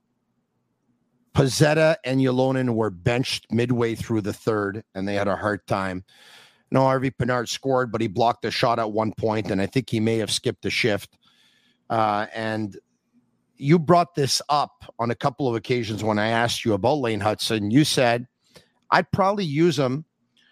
Pezzetta and Ylonen were benched midway through the third, and they had a hard time. No, Harvey Pinard scored, but he blocked a shot at one point, and I think he may have skipped a shift. Uh, and you brought this up on a couple of occasions when I asked you about Lane Hutson. You said, I'd probably use him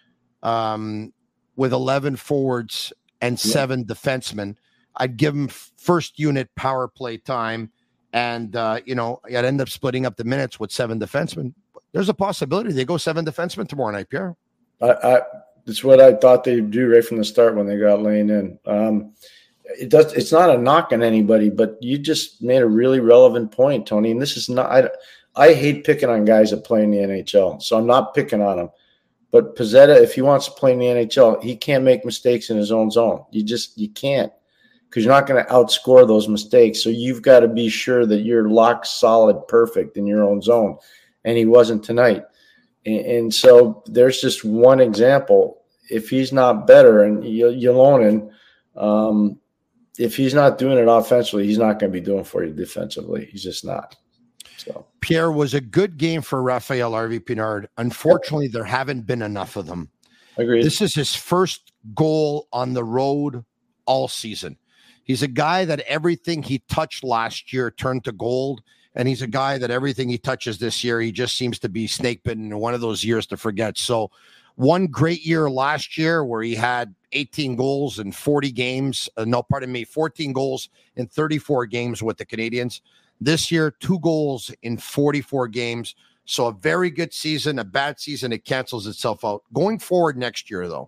um, with eleven forwards and seven yeah. defensemen. I'd give him first unit power play time. And, uh, you know, I'd end up splitting up the minutes with seven defensemen. There's a possibility they go seven defensemen tomorrow night, Pierre. I, I, it's what I thought they'd do right from the start when they got Lane in. Um, it does. It's not a knock on anybody, but you just made a really relevant point, Tony. And this is not I, – I hate picking on guys that play in the N H L, so I'm not picking on them. But Pezzetta, if he wants to play in the N H L, he can't make mistakes in his own zone. You just – you can't. Because you're not going to outscore those mistakes. So you've got to be sure that you're locked solid perfect in your own zone. And he wasn't tonight. And, and so there's just one example. If he's not better, and Ylonen, um, if he's not doing it offensively, he's not going to be doing for you defensively. He's just not. So Pierre, was a good game for Raphael Harvey Pinard. Unfortunately, there haven't been enough of them. Agreed. This is his first goal on the road all season. He's a guy that everything he touched last year turned to gold, and he's a guy that everything he touches this year, he just seems to be snake bitten in one of those years to forget. So one great year last year where he had eighteen goals in forty games. Uh, no, pardon me, fourteen goals in thirty-four games with the Canadiens. This year, two goals in forty-four games. So a very good season, a bad season, it cancels itself out. Going forward next year, though,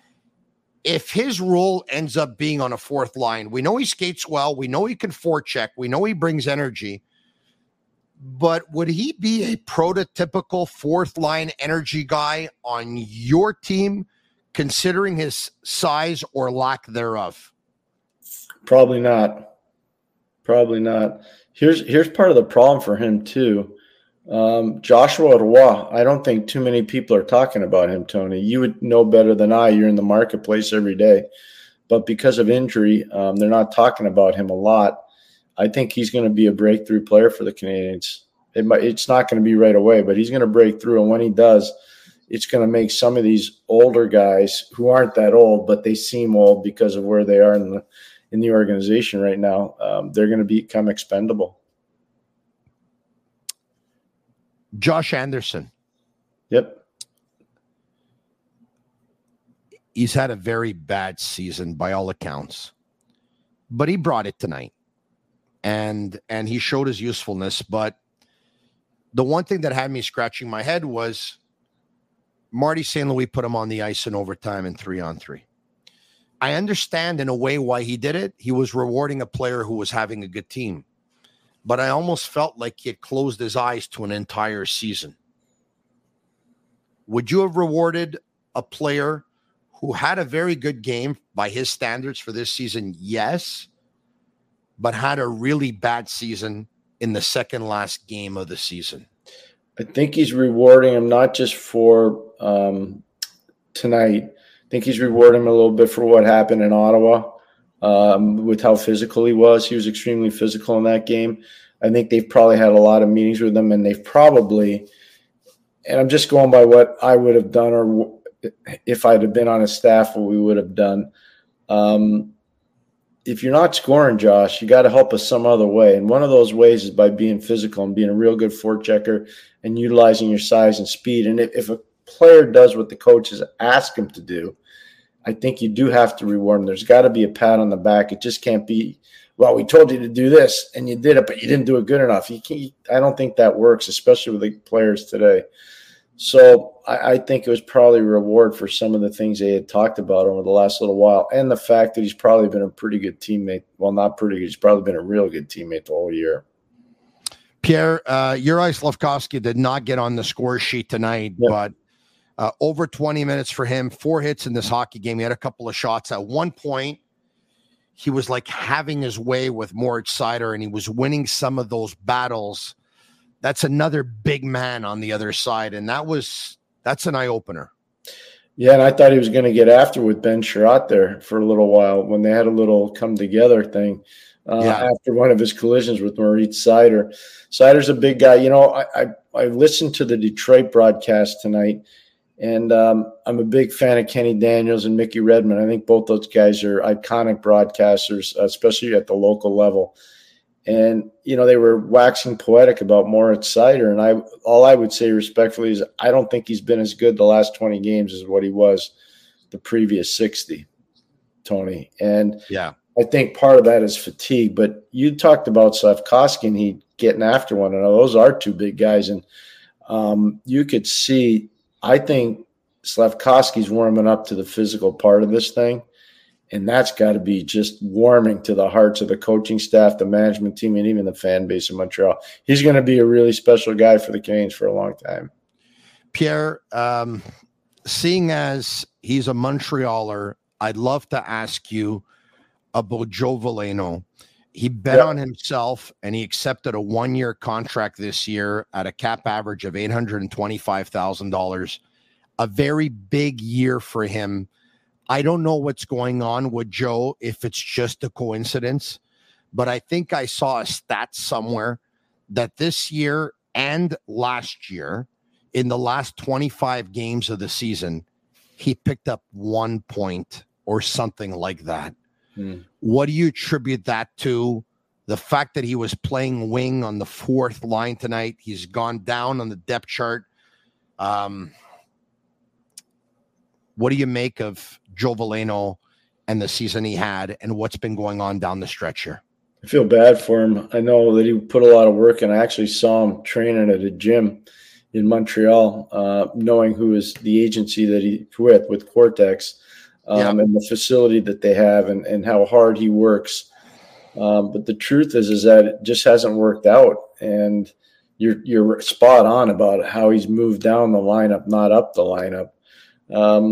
if his role ends up being on a fourth line, we know he skates well. We know he can forecheck. We know he brings energy. But would he be a prototypical fourth line energy guy on your team, considering his size or lack thereof? Probably not. Probably not. Here's here's part of the problem for him too. Um, Joshua Roy, I don't think too many people are talking about him, Tony. You would know better than I. You're in the marketplace every day. But because of injury, um, they're not talking about him a lot. I think he's going to be a breakthrough player for the Canadians. It might, it's not going to be right away, but he's going to break through. And when he does, it's going to make some of these older guys who aren't that old, but they seem old because of where they are in the in the organization right now, um, they're going to become expendable. Josh Anderson. Yep. He's had a very bad season by all accounts, but he brought it tonight. And and he showed his usefulness. But the one thing that had me scratching my head was Marty Saint Louis put him on the ice in overtime and three on three. I understand in a way why he did it. He was rewarding a player who was having a good team. But I almost felt like he had closed his eyes to an entire season. Would you have rewarded a player who had a very good game by his standards for this season? Yes. But had a really bad season in the second last game of the season. I think he's rewarding him not just for um, tonight. I think he's rewarding him a little bit for what happened in Ottawa um, with how physical he was. He was extremely physical in that game. I think they've probably had a lot of meetings with him, and they've probably – and I'm just going by what I would have done or if I'd have been on his staff, what we would have done. Um, if you're not scoring, Josh, you got to help us some other way. And one of those ways is by being physical and being a real good forechecker and utilizing your size and speed. And if, if a player does what the coaches ask him to do, I think you do have to reward him. There's got to be a pat on the back. It just can't be, well, we told you to do this and you did it, but you didn't do it good enough. You can't, I don't think that works, especially with the players today. So I, I think it was probably a reward for some of the things they had talked about over the last little while, and the fact that he's probably been a pretty good teammate. Well, not pretty good. He's probably been a real good teammate the whole year. Pierre, uh, Juraj Slafkovsky did not get on the score sheet tonight, yeah. but uh, over twenty minutes for him, four hits in this hockey game. He had a couple of shots. At one point, he was like having his way with Moritz Seider, and he was winning some of those battles. That's another big man on the other side, and that was that's an eye-opener. Yeah, and I thought he was going to get after with Ben Sherratt there for a little while when they had a little come-together thing uh, yeah. after one of his collisions with Moritz Seider. Seider's a big guy. You know, I, I, I listened to the Detroit broadcast tonight, and um, I'm a big fan of Kenny Daniels and Mickey Redmond. I think both those guys are iconic broadcasters, especially at the local level. And, you know, they were waxing poetic about Moritz Seider. And I, all I would say respectfully is I don't think he's been as good the last twenty games as what he was the previous sixty, Tony. And yeah, I think part of that is fatigue. But you talked about Slafkovsky and he getting after one another. Those are two big guys. And um, you could see, I think Slafkovsky's warming up to the physical part of this thing. And that's got to be just warming to the hearts of the coaching staff, the management team, and even the fan base in Montreal. He's going to be a really special guy for the Canadiens for a long time. Pierre, um, seeing as he's a Montrealer, I'd love to ask you about Joe Veleno. He bet yep. on himself, and he accepted a one-year contract this year at a cap average of eight hundred twenty-five thousand dollars. A very big year for him. I don't know what's going on with Joe, if it's just a coincidence, but I think I saw a stat somewhere that this year and last year, in the last twenty-five games of the season, he picked up one point or something like that. Hmm. What do you attribute that to? The fact that he was playing wing on the fourth line tonight, he's gone down on the depth chart. Um, what do you make of Joe Veleno and the season he had and what's been going on down the stretch here? I feel bad for him. I know that he put a lot of work in. I actually saw him training at a gym in Montreal, uh, knowing who is the agency that he's with, with Cortex, um, yeah. and the facility that they have and, and how hard he works. Um, but the truth is, is that it just hasn't worked out. And you're, you're spot on about how he's moved down the lineup, not up the lineup. Um,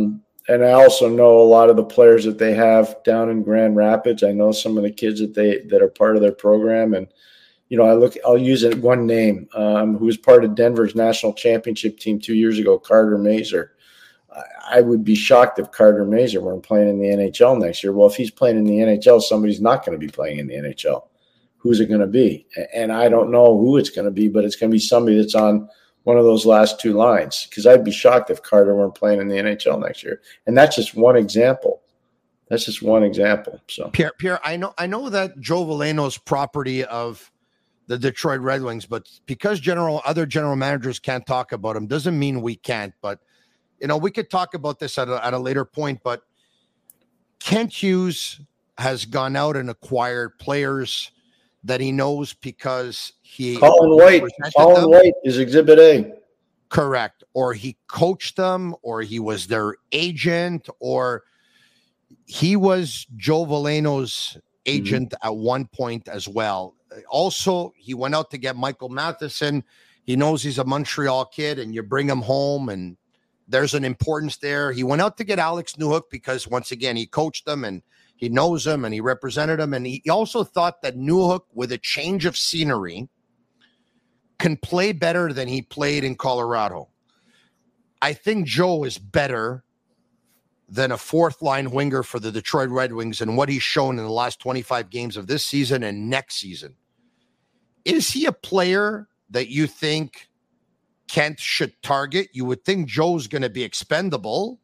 and I also know a lot of the players that they have down in Grand Rapids. I know some of the kids that they that are part of their program, and you know, I look. I'll use it one name um, who was part of Denver's national championship team two years ago, Carter Mazur. I, I would be shocked if Carter Mazur weren't playing in the N H L next year. Well, if he's playing in the N H L, somebody's not going to be playing in the N H L. Who's it going to be? And I don't know who it's going to be, but it's going to be somebody that's on one of those last two lines, because I'd be shocked if Carter weren't playing in the N H L next year. And that's just one example. That's just one example. So Pierre, Pierre, I know, I know that Joe Veleno's property of the Detroit Red Wings, but because general other general managers can't talk about him, doesn't mean we can't. But you know, we could talk about this at a, at a later point. But Kent Hughes has gone out and acquired players that he knows because he Colin White. Colin them. White is Exhibit A. Correct. Or he coached them, or he was their agent, or he was Joe Veleno's agent mm-hmm. at one point as well. Also, he went out to get Michael Matheson. He knows he's a Montreal kid, and you bring him home, and there's an importance there. He went out to get Alex Newhook because, once again, he coached them, and he knows him, and he represented him. And he also thought that Newhook, with a change of scenery, can play better than he played in Colorado. I think Joe is better than a fourth-line winger for the Detroit Red Wings and what he's shown in the last twenty-five games of this season and next season. Is he a player that you think Kent should target? You would think Joe's going to be expendable,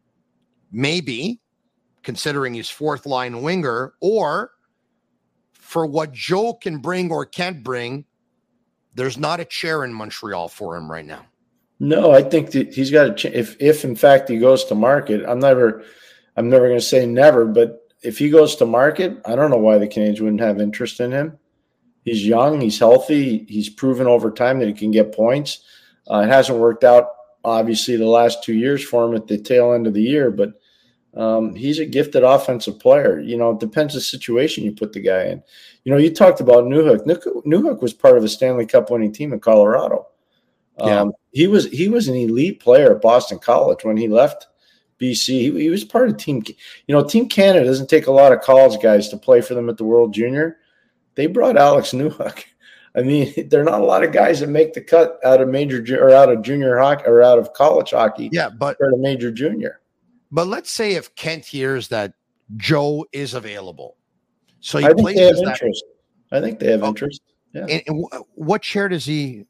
maybe, considering he's fourth-line winger, or for what Joe can bring or can't bring, there's not a chair in Montreal for him right now. No, I think that he's got a ch- if if in fact he goes to market. I'm never, I'm never going to say never, but if he goes to market, I don't know why the Canadiens wouldn't have interest in him. He's young, he's healthy, he's proven over time that he can get points. Uh, it hasn't worked out, obviously, the last two years for him at the tail end of the year, but um, he's a gifted offensive player. You know, it depends the situation you put the guy in. You know, you talked about Newhook. Newhook was part of a Stanley Cup winning team in Colorado. Yeah. Um, he was he was an elite player at Boston College when he left B C. He, he was part of Team, you know, Team Canada doesn't take a lot of college guys to play for them at the World Junior. They brought Alex Newhook. I mean, there are not a lot of guys that make the cut out of major or out of junior hockey or out of college hockey. Yeah, but for the major junior. But let's say if Kent hears that Joe is available, so he I think they have that, interest. I think they have oh, interest. Yeah. And, and what chair does he?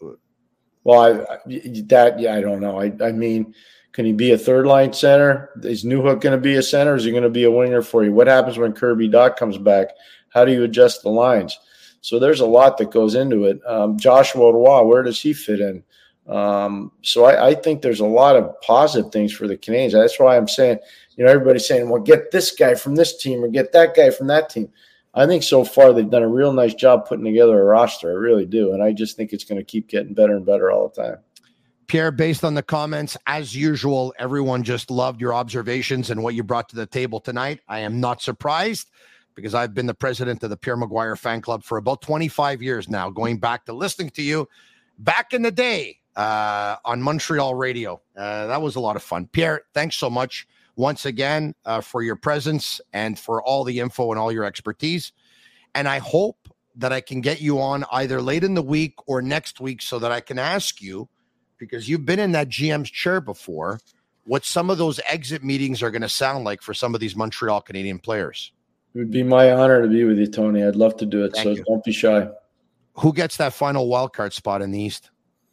Well, I, that yeah, I don't know. I, I mean, can he be a third line center? Is Newhook going to be a center? Or is he going to be a winger for you? What happens when Kirby Dach comes back? How do you adjust the lines? So there's a lot that goes into it. Um, Joshua Roy, where does he fit in? Um, so I, I think there's a lot of positive things for the Canadiens. That's why I'm saying, you know, everybody's saying, well, get this guy from this team or get that guy from that team. I think so far they've done a real nice job putting together a roster. I really do. And I just think it's going to keep getting better and better all the time. Pierre, based on the comments, as usual, everyone just loved your observations and what you brought to the table tonight. I am not surprised because I've been the president of the Pierre Maguire fan club for about twenty-five years now, going back to listening to you back in the day uh, on Montreal radio. Uh, that was a lot of fun. Pierre, thanks so much once again uh, for your presence and for all the info and all your expertise. And I hope that I can get you on either late in the week or next week so that I can ask you, because you've been in that G M's chair before, what some of those exit meetings are going to sound like for some of these Montreal Canadian players. It would be my honor to be with you, Tony. I'd love to do it. Thank so you. Don't be shy. Who gets that final wildcard spot in the East?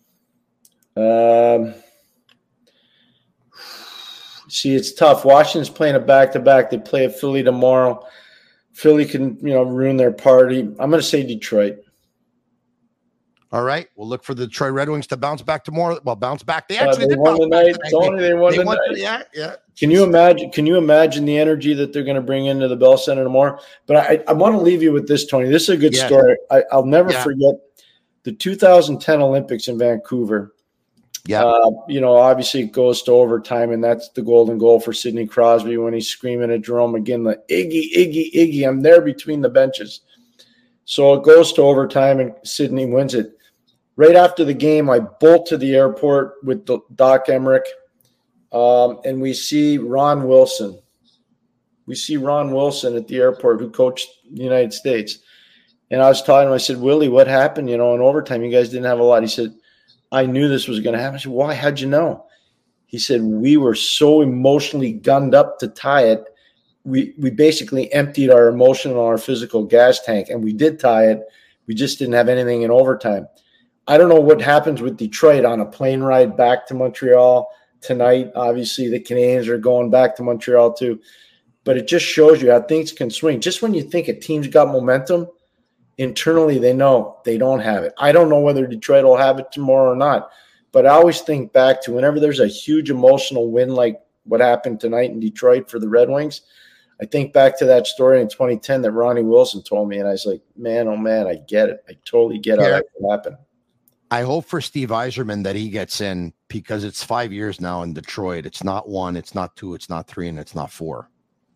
Um, see, it's tough. Washington's playing a back-to-back. They play at Philly tomorrow. Philly can, you know, ruin their party. I'm going to say Detroit. All right. We'll look for the Detroit Red Wings to bounce back tomorrow. Well, bounce back. They actually uh, they did won bounce tonight. back Tony, they won they tonight. Won, yeah, yeah. Can you imagine? Can you imagine the energy that they're going to bring into the Bell Center tomorrow? But I, I want to leave you with this, Tony. This is a good yeah. story. I, I'll never yeah. forget the two thousand ten Olympics in Vancouver. Yeah. Uh, you know, obviously it goes to overtime, and that's the golden goal for Sidney Crosby when he's screaming at Jerome McGinn, the Iggy, Iggy, Iggy. I'm there between the benches. So it goes to overtime, and Sidney wins it. Right after the game, I bolt to the airport with the Doc Emmerich. um, and we see Ron Wilson. We see Ron Wilson at the airport, who coached the United States. And I was talking to him, I said, Willie, what happened? You know, in overtime, you guys didn't have a lot. He said, I knew this was going to happen. I said, why? How'd you know? He said, we were so emotionally gunned up to tie it. We we basically emptied our emotional and our physical gas tank, and we did tie it. We just didn't have anything in overtime. I don't know what happens with Detroit on a plane ride back to Montreal tonight. Obviously, the Canadiens are going back to Montreal too. But it just shows you how things can swing. Just when you think a team's got momentum, internally they know they don't have it. I don't know whether Detroit will have it tomorrow or not. But I always think back to whenever there's a huge emotional win like what happened tonight in Detroit for the Red Wings, I think back to that story in twenty ten that Ronnie Wilson told me, and I was like, man, oh, man, I get it. I totally get how that can happen. I hope for Steve Yzerman that he gets in, because it's five years now in Detroit. It's not one, it's not two, it's not three, and it's not four.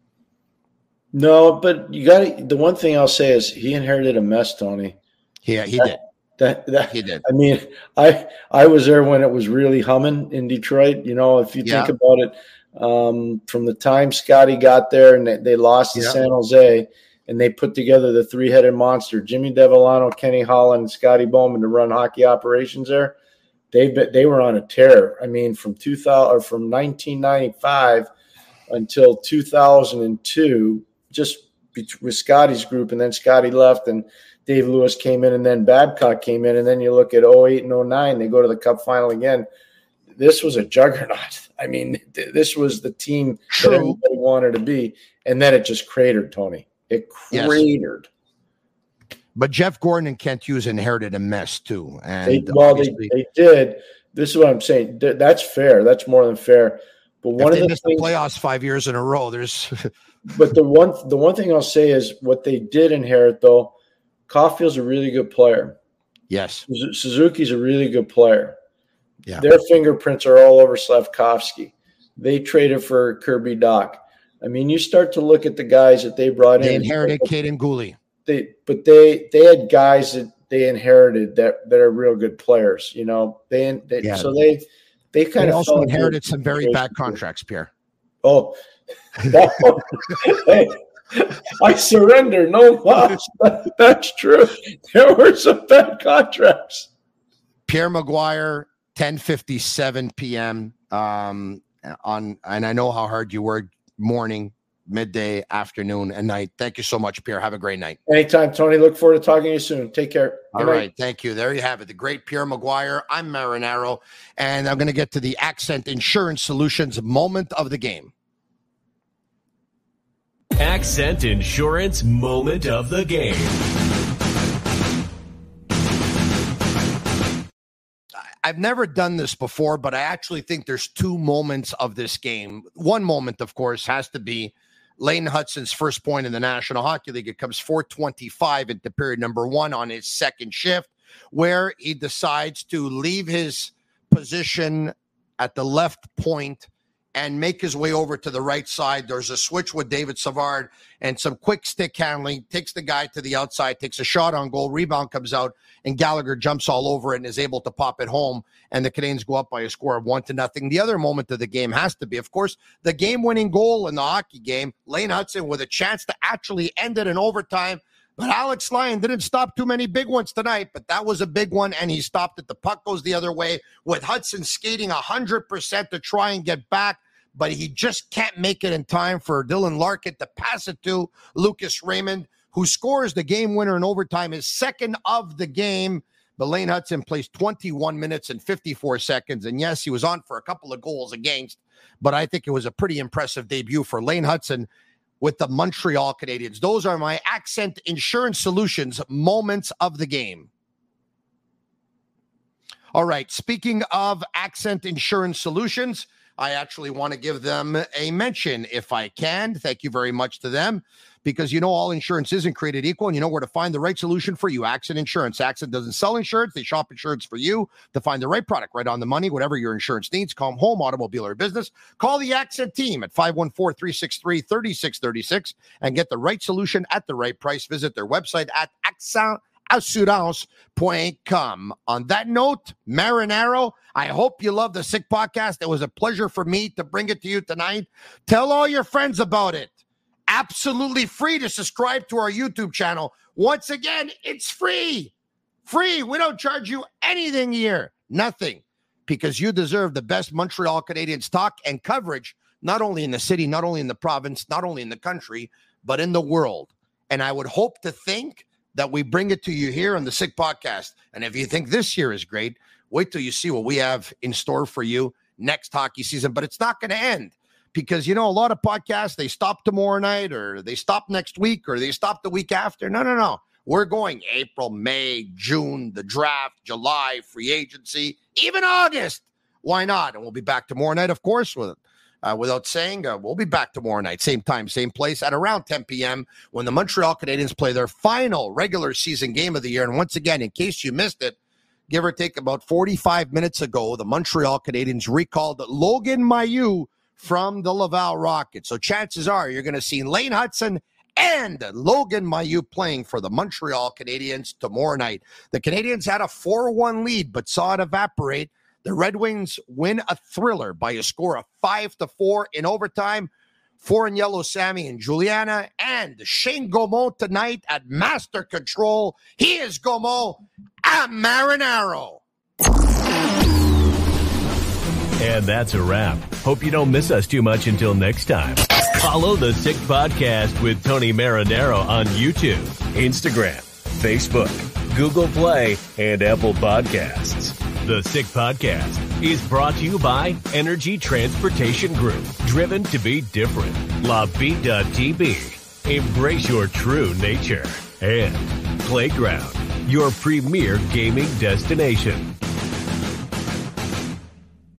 No, but you got to – the one thing I'll say is he inherited a mess, Tony. Yeah, he that, did. That, that he did. I mean, I I was there when it was really humming in Detroit. You know, if you yeah. think about it, um, from the time Scotty got there and they, they lost to yeah. San Jose, and they put together the three-headed monster, Jimmy Devellano, Kenny Holland, and Scotty Bowman, to run hockey operations there. They they were on a tear. I mean, from two thousand or from nineteen ninety-five until two thousand two, just with Scotty's group, and then Scotty left, and Dave Lewis came in, and then Babcock came in, and then you look at oh eight and oh nine, they go to the Cup final again. This was a juggernaut. I mean, th- this was the team True. that everybody wanted to be, and then it just cratered, Tony. It cratered. Yes. But Jeff Gordon and Kent Hughes inherited a mess too. And they, well, they, they did. This is what I'm saying. That's fair. That's more than fair. But one if of they the missed things, the playoffs five years in a row, there's. But the one, the one thing I'll say is what they did inherit, though. Caulfield's a really good player. Yes. Suzuki's a really good player. Yeah. Their fingerprints are all over Slafkovsky. They traded for Kirby Dach. I mean, you start to look at the guys that they brought they in. They inherited Caden Gooley. They, but they they had guys that they inherited that, that are real good players. You know, they, they yeah. so they they kind they of also inherited some very bad contracts, Pierre. Oh, that one, hey, I surrender. No, that, that's true. There were some bad contracts. Pierre Maguire, ten fifty-seven p.m. Um, on, and I know how hard you work morning, midday, afternoon, and night. Thank you so much, Pierre. Have a great night. Anytime, Tony. Look forward to talking to you soon. Take care. All Good right. Night. Thank you. There you have it. The great Pierre Maguire. I'm Marinaro, and I'm going to get to the Accent Insurance Solutions moment of the game. Accent Insurance moment of the game. I've never done this before, but I actually think there's two moments of this game. One moment, of course, has to be Lane Hutson's first point in the National Hockey League. It comes four twenty-five into period number one on his second shift, where he decides to leave his position at the left point and make his way over to the right side. There's a switch with David Savard and some quick stick handling, takes the guy to the outside, takes a shot on goal, rebound comes out, and Gallagher jumps all over it and is able to pop it home, and the Canadiens go up by a score of one to nothing. The other moment of the game has to be, of course, the game-winning goal in the hockey game, Lane Hutson with a chance to actually end it in overtime. But Alex Lyon didn't stop too many big ones tonight, but that was a big one, and he stopped it. The puck goes the other way with Hutson skating one hundred percent to try and get back, but he just can't make it in time for Dylan Larkin to pass it to Lucas Raymond, who scores the game winner in overtime, his second of the game. But Lane Hutson plays twenty-one minutes and fifty-four seconds, and yes, he was on for a couple of goals against, but I think it was a pretty impressive debut for Lane Hutson with the Montreal Canadiens. Those are my Accent Insurance Solutions moments of the game. All right, speaking of Accent Insurance Solutions, I actually want to give them a mention if I can. Thank you very much to them, because you know all insurance isn't created equal, and you know where to find the right solution for you. Accent Insurance. Accent doesn't sell insurance. They shop insurance for you to find the right product right on the money, whatever your insurance needs. Call them home, automobile, or business. Call the Accent team at five one four, three six three, three six three six and get the right solution at the right price. Visit their website at accent assurance dot com. On that note, Marinaro, I hope you love the Sick Podcast. It was a pleasure for me to bring it to you tonight. Tell all your friends about it. Absolutely free to subscribe to our YouTube channel. Once again, it's free. Free. We don't charge you anything here. Nothing. Because you deserve the best Montreal Canadiens talk and coverage, not only in the city, not only in the province, not only in the country, but in the world. And I would hope to think that we bring it to you here on the Sick Podcast. And if you think this year is great, wait till you see what we have in store for you next hockey season. But it's not going to end because, you know, a lot of podcasts, they stop tomorrow night or they stop next week or they stop the week after. No, no, no. We're going April, May, June, the draft, July, free agency, even August. Why not? And we'll be back tomorrow night, of course, with uh, without saying, uh, we'll be back tomorrow night, same time, same place, at around ten p.m. when the Montreal Canadiens play their final regular season game of the year. And once again, in case you missed it, give or take about forty-five minutes ago, the Montreal Canadiens recalled Logan Mailloux from the Laval Rockets. So chances are you're going to see Lane Hudson and Logan Mailloux playing for the Montreal Canadiens tomorrow night. The Canadiens had a four one lead, but saw it evaporate. The Red Wings win a thriller by a score of five to four in overtime. Four in yellow, Sammy and Juliana, and Shane Gaumont tonight at Master Control. He is Gaumont at Marinaro. And that's a wrap. Hope you don't miss us too much until next time. Follow the Sick Podcast with Tony Marinaro on YouTube, Instagram, Facebook, Google Play, and Apple Podcasts. The Sick Podcast is brought to you by Energy Transportation Group, driven to be different. La Vida T V, embrace your true nature. And Playground, your premier gaming destination.